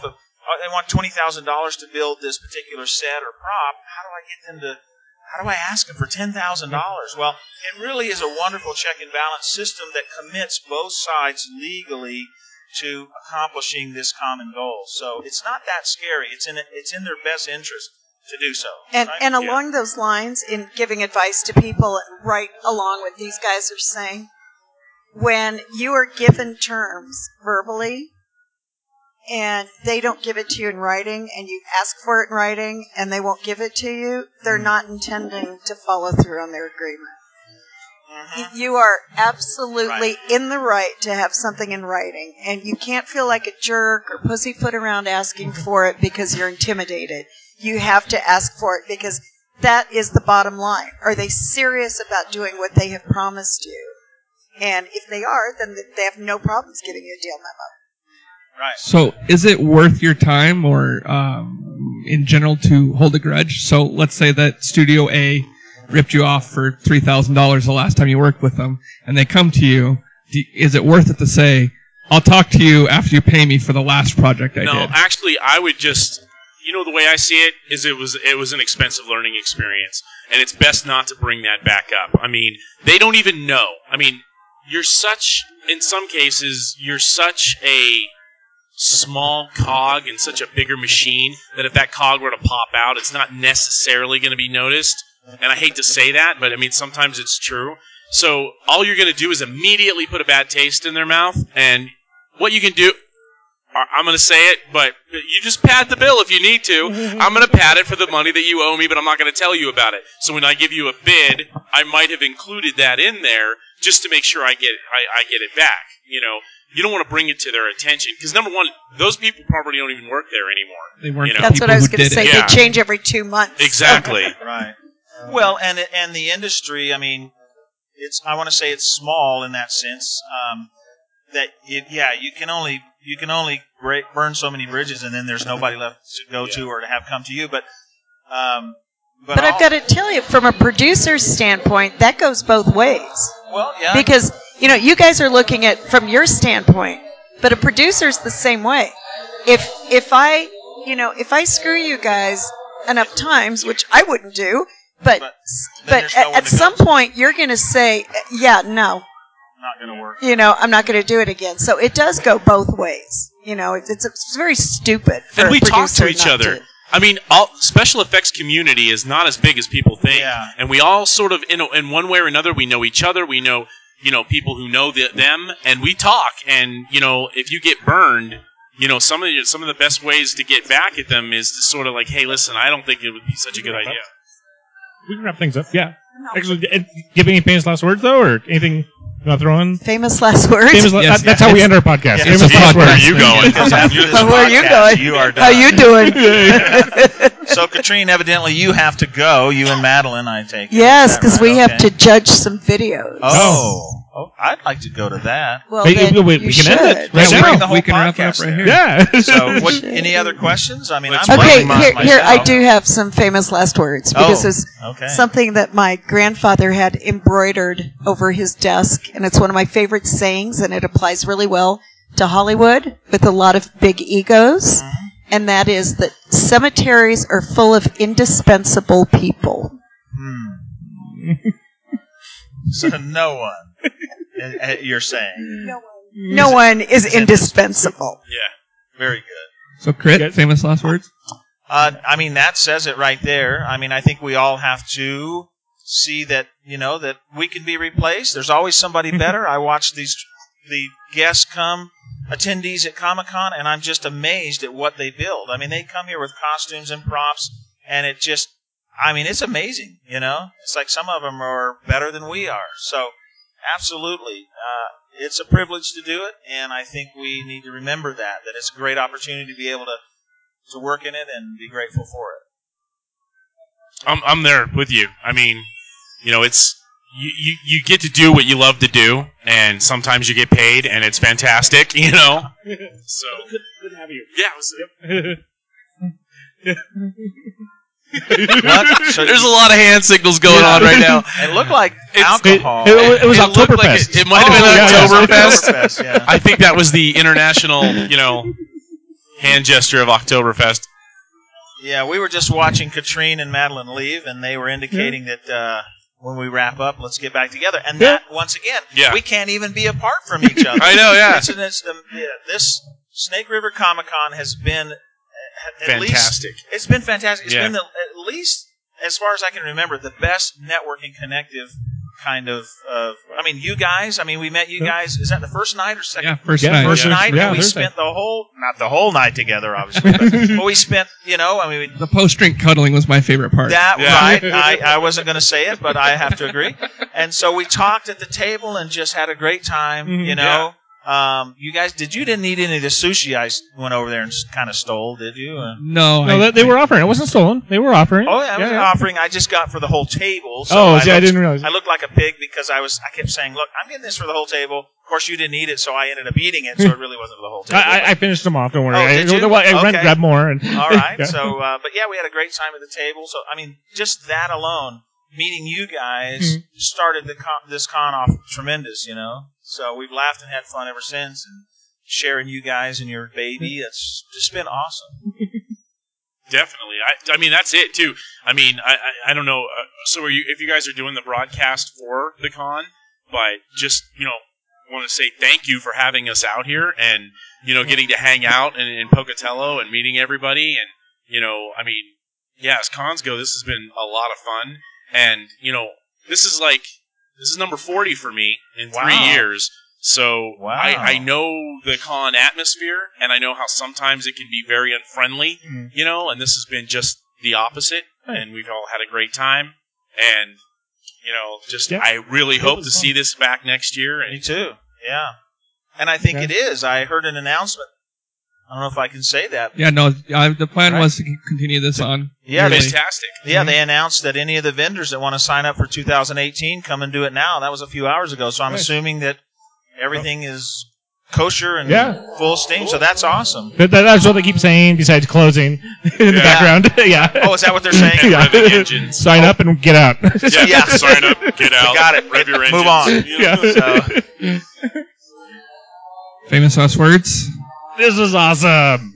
[SPEAKER 2] uh, they want twenty thousand dollars to build this particular set or prop. How do I get them to? How do I ask them for ten thousand dollars? Well, it really is a wonderful check and balance system that commits both sides legally to accomplishing this common goal. So it's not that scary. It's in it's in their best interest to do so.
[SPEAKER 7] And
[SPEAKER 2] right?
[SPEAKER 7] and
[SPEAKER 2] Yeah.
[SPEAKER 7] along those lines, in giving advice to people, right along with these guys are saying, when you are given terms verbally and they don't give it to you in writing and you ask for it in writing and they won't give it to you, they're not intending to follow through on their agreement. Y- You are absolutely in the right to have something in writing, and you can't feel like a jerk or pussyfoot around asking for it because you're intimidated. You have to ask for it because that is the bottom line. Are they serious about doing what they have promised you? And if they are, then they have no problems giving you a deal memo.
[SPEAKER 2] Right.
[SPEAKER 5] So, is it worth your time, or um, in general, to hold a grudge? So, let's say that Studio A ripped you off for three thousand dollars the last time you worked with them, and they come to you. Do, is it worth it to say, "I'll talk to you after you pay me for the last project I
[SPEAKER 10] No,
[SPEAKER 5] did"?
[SPEAKER 10] actually, I would just, you know, the way I see it is it was it was an expensive learning experience, and it's best not to bring that back up. I mean, they don't even know. I mean, you're such, in some cases, you're such a small cog in such a bigger machine that if that cog were to pop out, it's not necessarily going to be noticed. And I hate to say that, but I mean, sometimes it's true. So all you're going to do is immediately put a bad taste in their mouth. And what you can do, I'm going to say it, but you just pad the bill if you need to. I'm going to pad it for the money that you owe me, but I'm not going to tell you about it. So when I give you a bid, I might have included that in there just to make sure I get I, I get it back. You know, you don't want to bring it to their attention because, number one, those people probably don't even work there anymore.
[SPEAKER 5] They weren't.
[SPEAKER 10] You know?
[SPEAKER 7] That's what I was going to say.
[SPEAKER 10] Yeah.
[SPEAKER 7] They change every two months.
[SPEAKER 10] Exactly.
[SPEAKER 2] Right. Well, and and the industry, I mean, it's I want to say it's small in that sense. Um, that it, yeah, you can only you can only break, burn so many bridges, and then there's nobody left to go to or to have come to you. But um, but,
[SPEAKER 7] But I've
[SPEAKER 2] I'll-
[SPEAKER 7] got to tell you, from a producer's standpoint, that goes both ways.
[SPEAKER 2] well, yeah,
[SPEAKER 7] Because, you know, you guys are looking at from your standpoint, but a producer's the same way. If if I, you know, if I screw you guys enough times, which I wouldn't do, but
[SPEAKER 2] But then
[SPEAKER 7] but
[SPEAKER 2] there's no
[SPEAKER 7] at,
[SPEAKER 2] one
[SPEAKER 7] at
[SPEAKER 2] to go
[SPEAKER 7] some
[SPEAKER 2] to.
[SPEAKER 7] point you're going to say, yeah, no,
[SPEAKER 2] not going to work.
[SPEAKER 7] you know, I'm not going to do it again. So it does go both ways. You know, it's, it's, it's very stupid. For
[SPEAKER 10] And
[SPEAKER 7] a
[SPEAKER 10] we talk to
[SPEAKER 7] producer
[SPEAKER 10] each
[SPEAKER 7] not
[SPEAKER 10] other.
[SPEAKER 7] to.
[SPEAKER 10] I mean, all, special effects community is not as big as people think,
[SPEAKER 2] Yeah.
[SPEAKER 10] and we all sort of, in, a, in one way or another, we know each other. We know, you know, people who know the, them, and we talk. And you know, if you get burned, you know, some of the, some of the best ways to get back at them is to sort of like, hey, listen, I don't think it would be such a good idea.
[SPEAKER 3] We can wrap things up. Yeah. Actually, uh, give any famous last words though, or anything you want to throw in?
[SPEAKER 7] Famous last words.
[SPEAKER 3] Famous la-
[SPEAKER 5] Yes,
[SPEAKER 3] that- that's
[SPEAKER 5] yeah.
[SPEAKER 3] how we
[SPEAKER 5] It's-
[SPEAKER 3] end our podcast.
[SPEAKER 2] Yeah,
[SPEAKER 3] Famous
[SPEAKER 2] so
[SPEAKER 3] last
[SPEAKER 10] where
[SPEAKER 3] words.
[SPEAKER 10] are you going?
[SPEAKER 2] Because after this
[SPEAKER 7] Where are you
[SPEAKER 2] podcast,
[SPEAKER 7] going?
[SPEAKER 2] You are
[SPEAKER 7] How
[SPEAKER 2] done.
[SPEAKER 7] you doing?
[SPEAKER 2] So, Katrine, evidently you have to go. You and Madeline, I take it.
[SPEAKER 7] Yes,
[SPEAKER 2] Is that
[SPEAKER 7] because
[SPEAKER 2] right?
[SPEAKER 7] we have
[SPEAKER 2] Okay.
[SPEAKER 7] to judge some videos.
[SPEAKER 2] Oh. oh, I'd like to go to that.
[SPEAKER 7] Well,
[SPEAKER 3] Hey,
[SPEAKER 7] then
[SPEAKER 3] we- we-
[SPEAKER 7] you
[SPEAKER 3] we can end
[SPEAKER 7] should.
[SPEAKER 3] it.
[SPEAKER 2] Let's
[SPEAKER 3] Right
[SPEAKER 2] bring
[SPEAKER 3] now.
[SPEAKER 2] the whole
[SPEAKER 5] We can wrap it up
[SPEAKER 2] podcast
[SPEAKER 5] right
[SPEAKER 2] there.
[SPEAKER 5] here.
[SPEAKER 3] Yeah.
[SPEAKER 2] So, what, any other questions? I mean,
[SPEAKER 10] Let's
[SPEAKER 2] I'm
[SPEAKER 7] Okay,
[SPEAKER 2] bringing mine
[SPEAKER 7] here, here I
[SPEAKER 2] myself.
[SPEAKER 7] do have some famous last words because
[SPEAKER 2] Oh,
[SPEAKER 7] it's
[SPEAKER 2] okay.
[SPEAKER 7] something that my grandfather had embroidered over his desk, and it's one of my favorite sayings, and it applies really well to Hollywood with a lot of big egos, and that is that cemeteries are full of indispensable people.
[SPEAKER 2] Hmm. So, no one, uh, uh, you're saying.
[SPEAKER 7] No one is indispensable.
[SPEAKER 2] Yeah, very good.
[SPEAKER 5] So, Crit, famous last words?
[SPEAKER 2] Uh, I mean, that says it right there. I mean, I think we all have to see that, you know, that we can be replaced. There's always somebody better. I watch these the guests come, attendees at Comic-Con, and I'm just amazed at what they build. I mean, they come here with costumes and props, and it just, I mean, it's amazing, you know? It's like some of them are better than we are. So, absolutely, uh, it's a privilege to do it, and I think we need to remember that, that it's a great opportunity to be able to to work in it and be grateful for it.
[SPEAKER 10] I'm I'm there with you. I mean, you know, it's you, you, you get to do what you love to do, and sometimes you get paid, and it's fantastic, you know. So
[SPEAKER 3] Good, good to have you.
[SPEAKER 10] yeah, it was,
[SPEAKER 2] What? So
[SPEAKER 10] there's a lot of hand signals going on right now.
[SPEAKER 2] It looked like
[SPEAKER 10] It's-
[SPEAKER 2] alcohol.
[SPEAKER 3] It, it, it was
[SPEAKER 10] It looked like
[SPEAKER 3] Oktoberfest.
[SPEAKER 10] it, it might have
[SPEAKER 2] Oh,
[SPEAKER 10] been
[SPEAKER 2] yeah, yeah,
[SPEAKER 10] Oktoberfest.
[SPEAKER 2] Oktoberfest, yeah.
[SPEAKER 10] I think that was the international, you know, hand gesture of Oktoberfest.
[SPEAKER 2] Yeah, we were just watching Katrine and Madeline leave, and they were indicating yeah. that uh, when we wrap up, let's get back together. And that, once again,
[SPEAKER 10] yeah.
[SPEAKER 2] we can't even be apart from each other.
[SPEAKER 10] I know, yeah.
[SPEAKER 2] It's, it's, um, yeah. This Snake River Comic Con has been at
[SPEAKER 10] fantastic.
[SPEAKER 2] Least, it's been fantastic. It's
[SPEAKER 10] yeah.
[SPEAKER 2] been the, at least, as far as I can remember, the best networking connective kind of, uh, I mean, you guys, I mean, we met you guys, is that the first night or second?
[SPEAKER 5] Yeah, first
[SPEAKER 2] yeah,
[SPEAKER 5] night.
[SPEAKER 2] First
[SPEAKER 5] yeah.
[SPEAKER 2] night,
[SPEAKER 1] yeah,
[SPEAKER 2] and we
[SPEAKER 1] Thursday.
[SPEAKER 2] spent the whole, not the whole night together, obviously, but, but we spent, you know, I mean.
[SPEAKER 5] The post-drink cuddling was my favorite part.
[SPEAKER 2] That,
[SPEAKER 10] yeah.
[SPEAKER 2] right, I, I wasn't going to say it, but I have to agree. And so we talked at the table and just had a great time,
[SPEAKER 1] Mm-hmm.
[SPEAKER 2] you know. Yeah. Um, you guys, did you didn't eat any of the sushi I went over there and kind of stole, did you? Uh,
[SPEAKER 5] no,
[SPEAKER 1] no,
[SPEAKER 5] I,
[SPEAKER 1] they were offering. It wasn't stolen. They were offering.
[SPEAKER 2] Oh, yeah, I was
[SPEAKER 1] yeah,
[SPEAKER 2] offering. I just got for the whole table. So
[SPEAKER 1] oh,
[SPEAKER 2] I,
[SPEAKER 1] see,
[SPEAKER 2] looked,
[SPEAKER 1] I didn't realize.
[SPEAKER 2] I looked like a pig because I was. I kept saying, "Look, I'm getting this for the whole table." Of course, you didn't eat it, so I ended up eating it. So it really wasn't for the whole table.
[SPEAKER 1] I, I, I finished them off. Don't worry.
[SPEAKER 2] Oh, did
[SPEAKER 1] I,
[SPEAKER 2] you?
[SPEAKER 1] I, I ran
[SPEAKER 2] Okay.
[SPEAKER 1] to grab more. And,
[SPEAKER 2] All right.
[SPEAKER 1] yeah.
[SPEAKER 2] So, uh, but yeah, we had a great time at the table. So, I mean, just that alone, meeting you guys,
[SPEAKER 1] Mm-hmm.
[SPEAKER 2] started the con, this con off tremendous. You know, so we've laughed and had fun ever since, and sharing you guys and your baby. That's just been awesome.
[SPEAKER 10] Definitely. I, I mean, that's it, too. I mean, I, I, I don't know. Uh, so are you, if you guys are doing the broadcast for the con, but just, you know, want to say thank you for having us out here and, you know, getting to hang out in, in Pocatello and meeting everybody. And, you know, I mean, yeah, as cons go, this has been a lot of fun. And, you know, this is like, this is number forty for me in
[SPEAKER 2] Wow.
[SPEAKER 10] three years. So
[SPEAKER 2] Wow.
[SPEAKER 10] I, I know the con atmosphere, and I know how sometimes it can be very unfriendly,
[SPEAKER 2] Mm.
[SPEAKER 10] you know, and this has been just the opposite,
[SPEAKER 2] Right.
[SPEAKER 10] and we've all had a great time. And, you know, just
[SPEAKER 1] Yeah.
[SPEAKER 10] I really
[SPEAKER 1] It
[SPEAKER 10] hope
[SPEAKER 1] was
[SPEAKER 10] to
[SPEAKER 1] fun.
[SPEAKER 10] see this back next year.
[SPEAKER 2] Me
[SPEAKER 10] And
[SPEAKER 2] too. Yeah. And I think
[SPEAKER 1] Okay.
[SPEAKER 2] it is. I heard an announcement. I don't know if I can say that.
[SPEAKER 5] Yeah, no, I, the plan
[SPEAKER 2] Right.
[SPEAKER 5] was to c- continue this on.
[SPEAKER 2] Yeah, they-
[SPEAKER 5] yearly.
[SPEAKER 10] fantastic.
[SPEAKER 2] Yeah, they announced that any of the vendors that want to sign up for two thousand eighteen come and do it now. That was a few hours ago. So I'm
[SPEAKER 1] Nice.
[SPEAKER 2] assuming that everything is kosher and
[SPEAKER 1] Yeah.
[SPEAKER 2] full steam. So that's awesome.
[SPEAKER 1] That, that- that's what they keep saying. Besides closing in the
[SPEAKER 10] Yeah.
[SPEAKER 1] background. yeah.
[SPEAKER 2] Oh, is that what they're saying?
[SPEAKER 1] Yeah.
[SPEAKER 10] Revving engines.
[SPEAKER 1] Sign up and get out.
[SPEAKER 10] Yeah,
[SPEAKER 2] Yeah.
[SPEAKER 10] sign up, get out,
[SPEAKER 2] Got it.
[SPEAKER 10] rev your engines.
[SPEAKER 2] Move on.
[SPEAKER 10] you know?
[SPEAKER 1] Yeah.
[SPEAKER 2] So,
[SPEAKER 5] Famous last words.
[SPEAKER 1] This is awesome.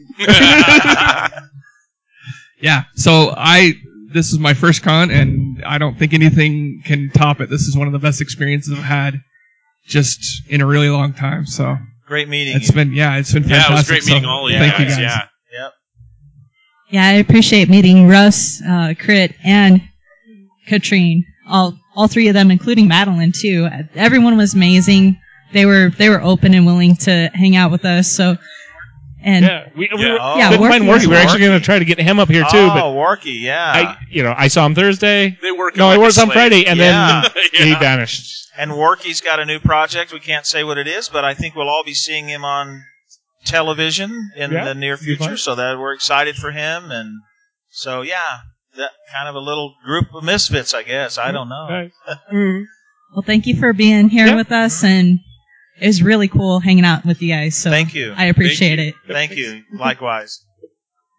[SPEAKER 5] Yeah. So I, this is my first con, and I don't think anything can top it. This is one of the best experiences I've had, just in a really long time. So
[SPEAKER 2] great meeting
[SPEAKER 5] it's
[SPEAKER 2] you.
[SPEAKER 5] been, yeah, it's been
[SPEAKER 10] Yeah,
[SPEAKER 5] fantastic.
[SPEAKER 10] it was great meeting
[SPEAKER 5] So
[SPEAKER 10] all of you
[SPEAKER 5] thank
[SPEAKER 10] guys.
[SPEAKER 5] you guys.
[SPEAKER 10] Yeah.
[SPEAKER 2] Yep.
[SPEAKER 6] Yeah, I appreciate meeting Russ, uh, Crit, and Katrine. All all three of them, including Madeline too. Everyone was amazing. They were they were open and willing to hang out with us. So, and
[SPEAKER 1] Yeah. We, we
[SPEAKER 10] Yeah.
[SPEAKER 1] were,
[SPEAKER 2] Oh,
[SPEAKER 6] Yeah,
[SPEAKER 1] couldn't find
[SPEAKER 6] Warky
[SPEAKER 1] Warky.
[SPEAKER 6] was
[SPEAKER 1] We We're actually going to try to get him up here too,
[SPEAKER 2] oh,
[SPEAKER 1] but
[SPEAKER 2] Warky, yeah.
[SPEAKER 1] I, you know, I saw him Thursday.
[SPEAKER 10] They work.
[SPEAKER 1] No,
[SPEAKER 10] like
[SPEAKER 1] I
[SPEAKER 10] a
[SPEAKER 1] worked on
[SPEAKER 10] slave.
[SPEAKER 1] Friday, and
[SPEAKER 2] Yeah.
[SPEAKER 1] then
[SPEAKER 10] Yeah.
[SPEAKER 1] he vanished.
[SPEAKER 2] And Warky's got a new project. We can't say what it is, but I think we'll all be seeing him on television in
[SPEAKER 1] Yeah,
[SPEAKER 2] the near
[SPEAKER 1] it'll be
[SPEAKER 2] future.
[SPEAKER 1] fun.
[SPEAKER 2] So that we're excited for him. And so, yeah, that kind of a little group of misfits, I guess. I don't know.
[SPEAKER 1] Nice. Mhm.
[SPEAKER 6] well, thank you for being here
[SPEAKER 1] Yeah.
[SPEAKER 6] with us, and it was really cool hanging out with you guys. So
[SPEAKER 2] Thank you.
[SPEAKER 6] I appreciate
[SPEAKER 10] Thank
[SPEAKER 6] it.
[SPEAKER 2] Thank you. Likewise.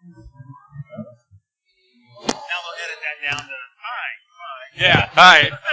[SPEAKER 2] Now they'll edit that down to
[SPEAKER 10] Yeah. All right.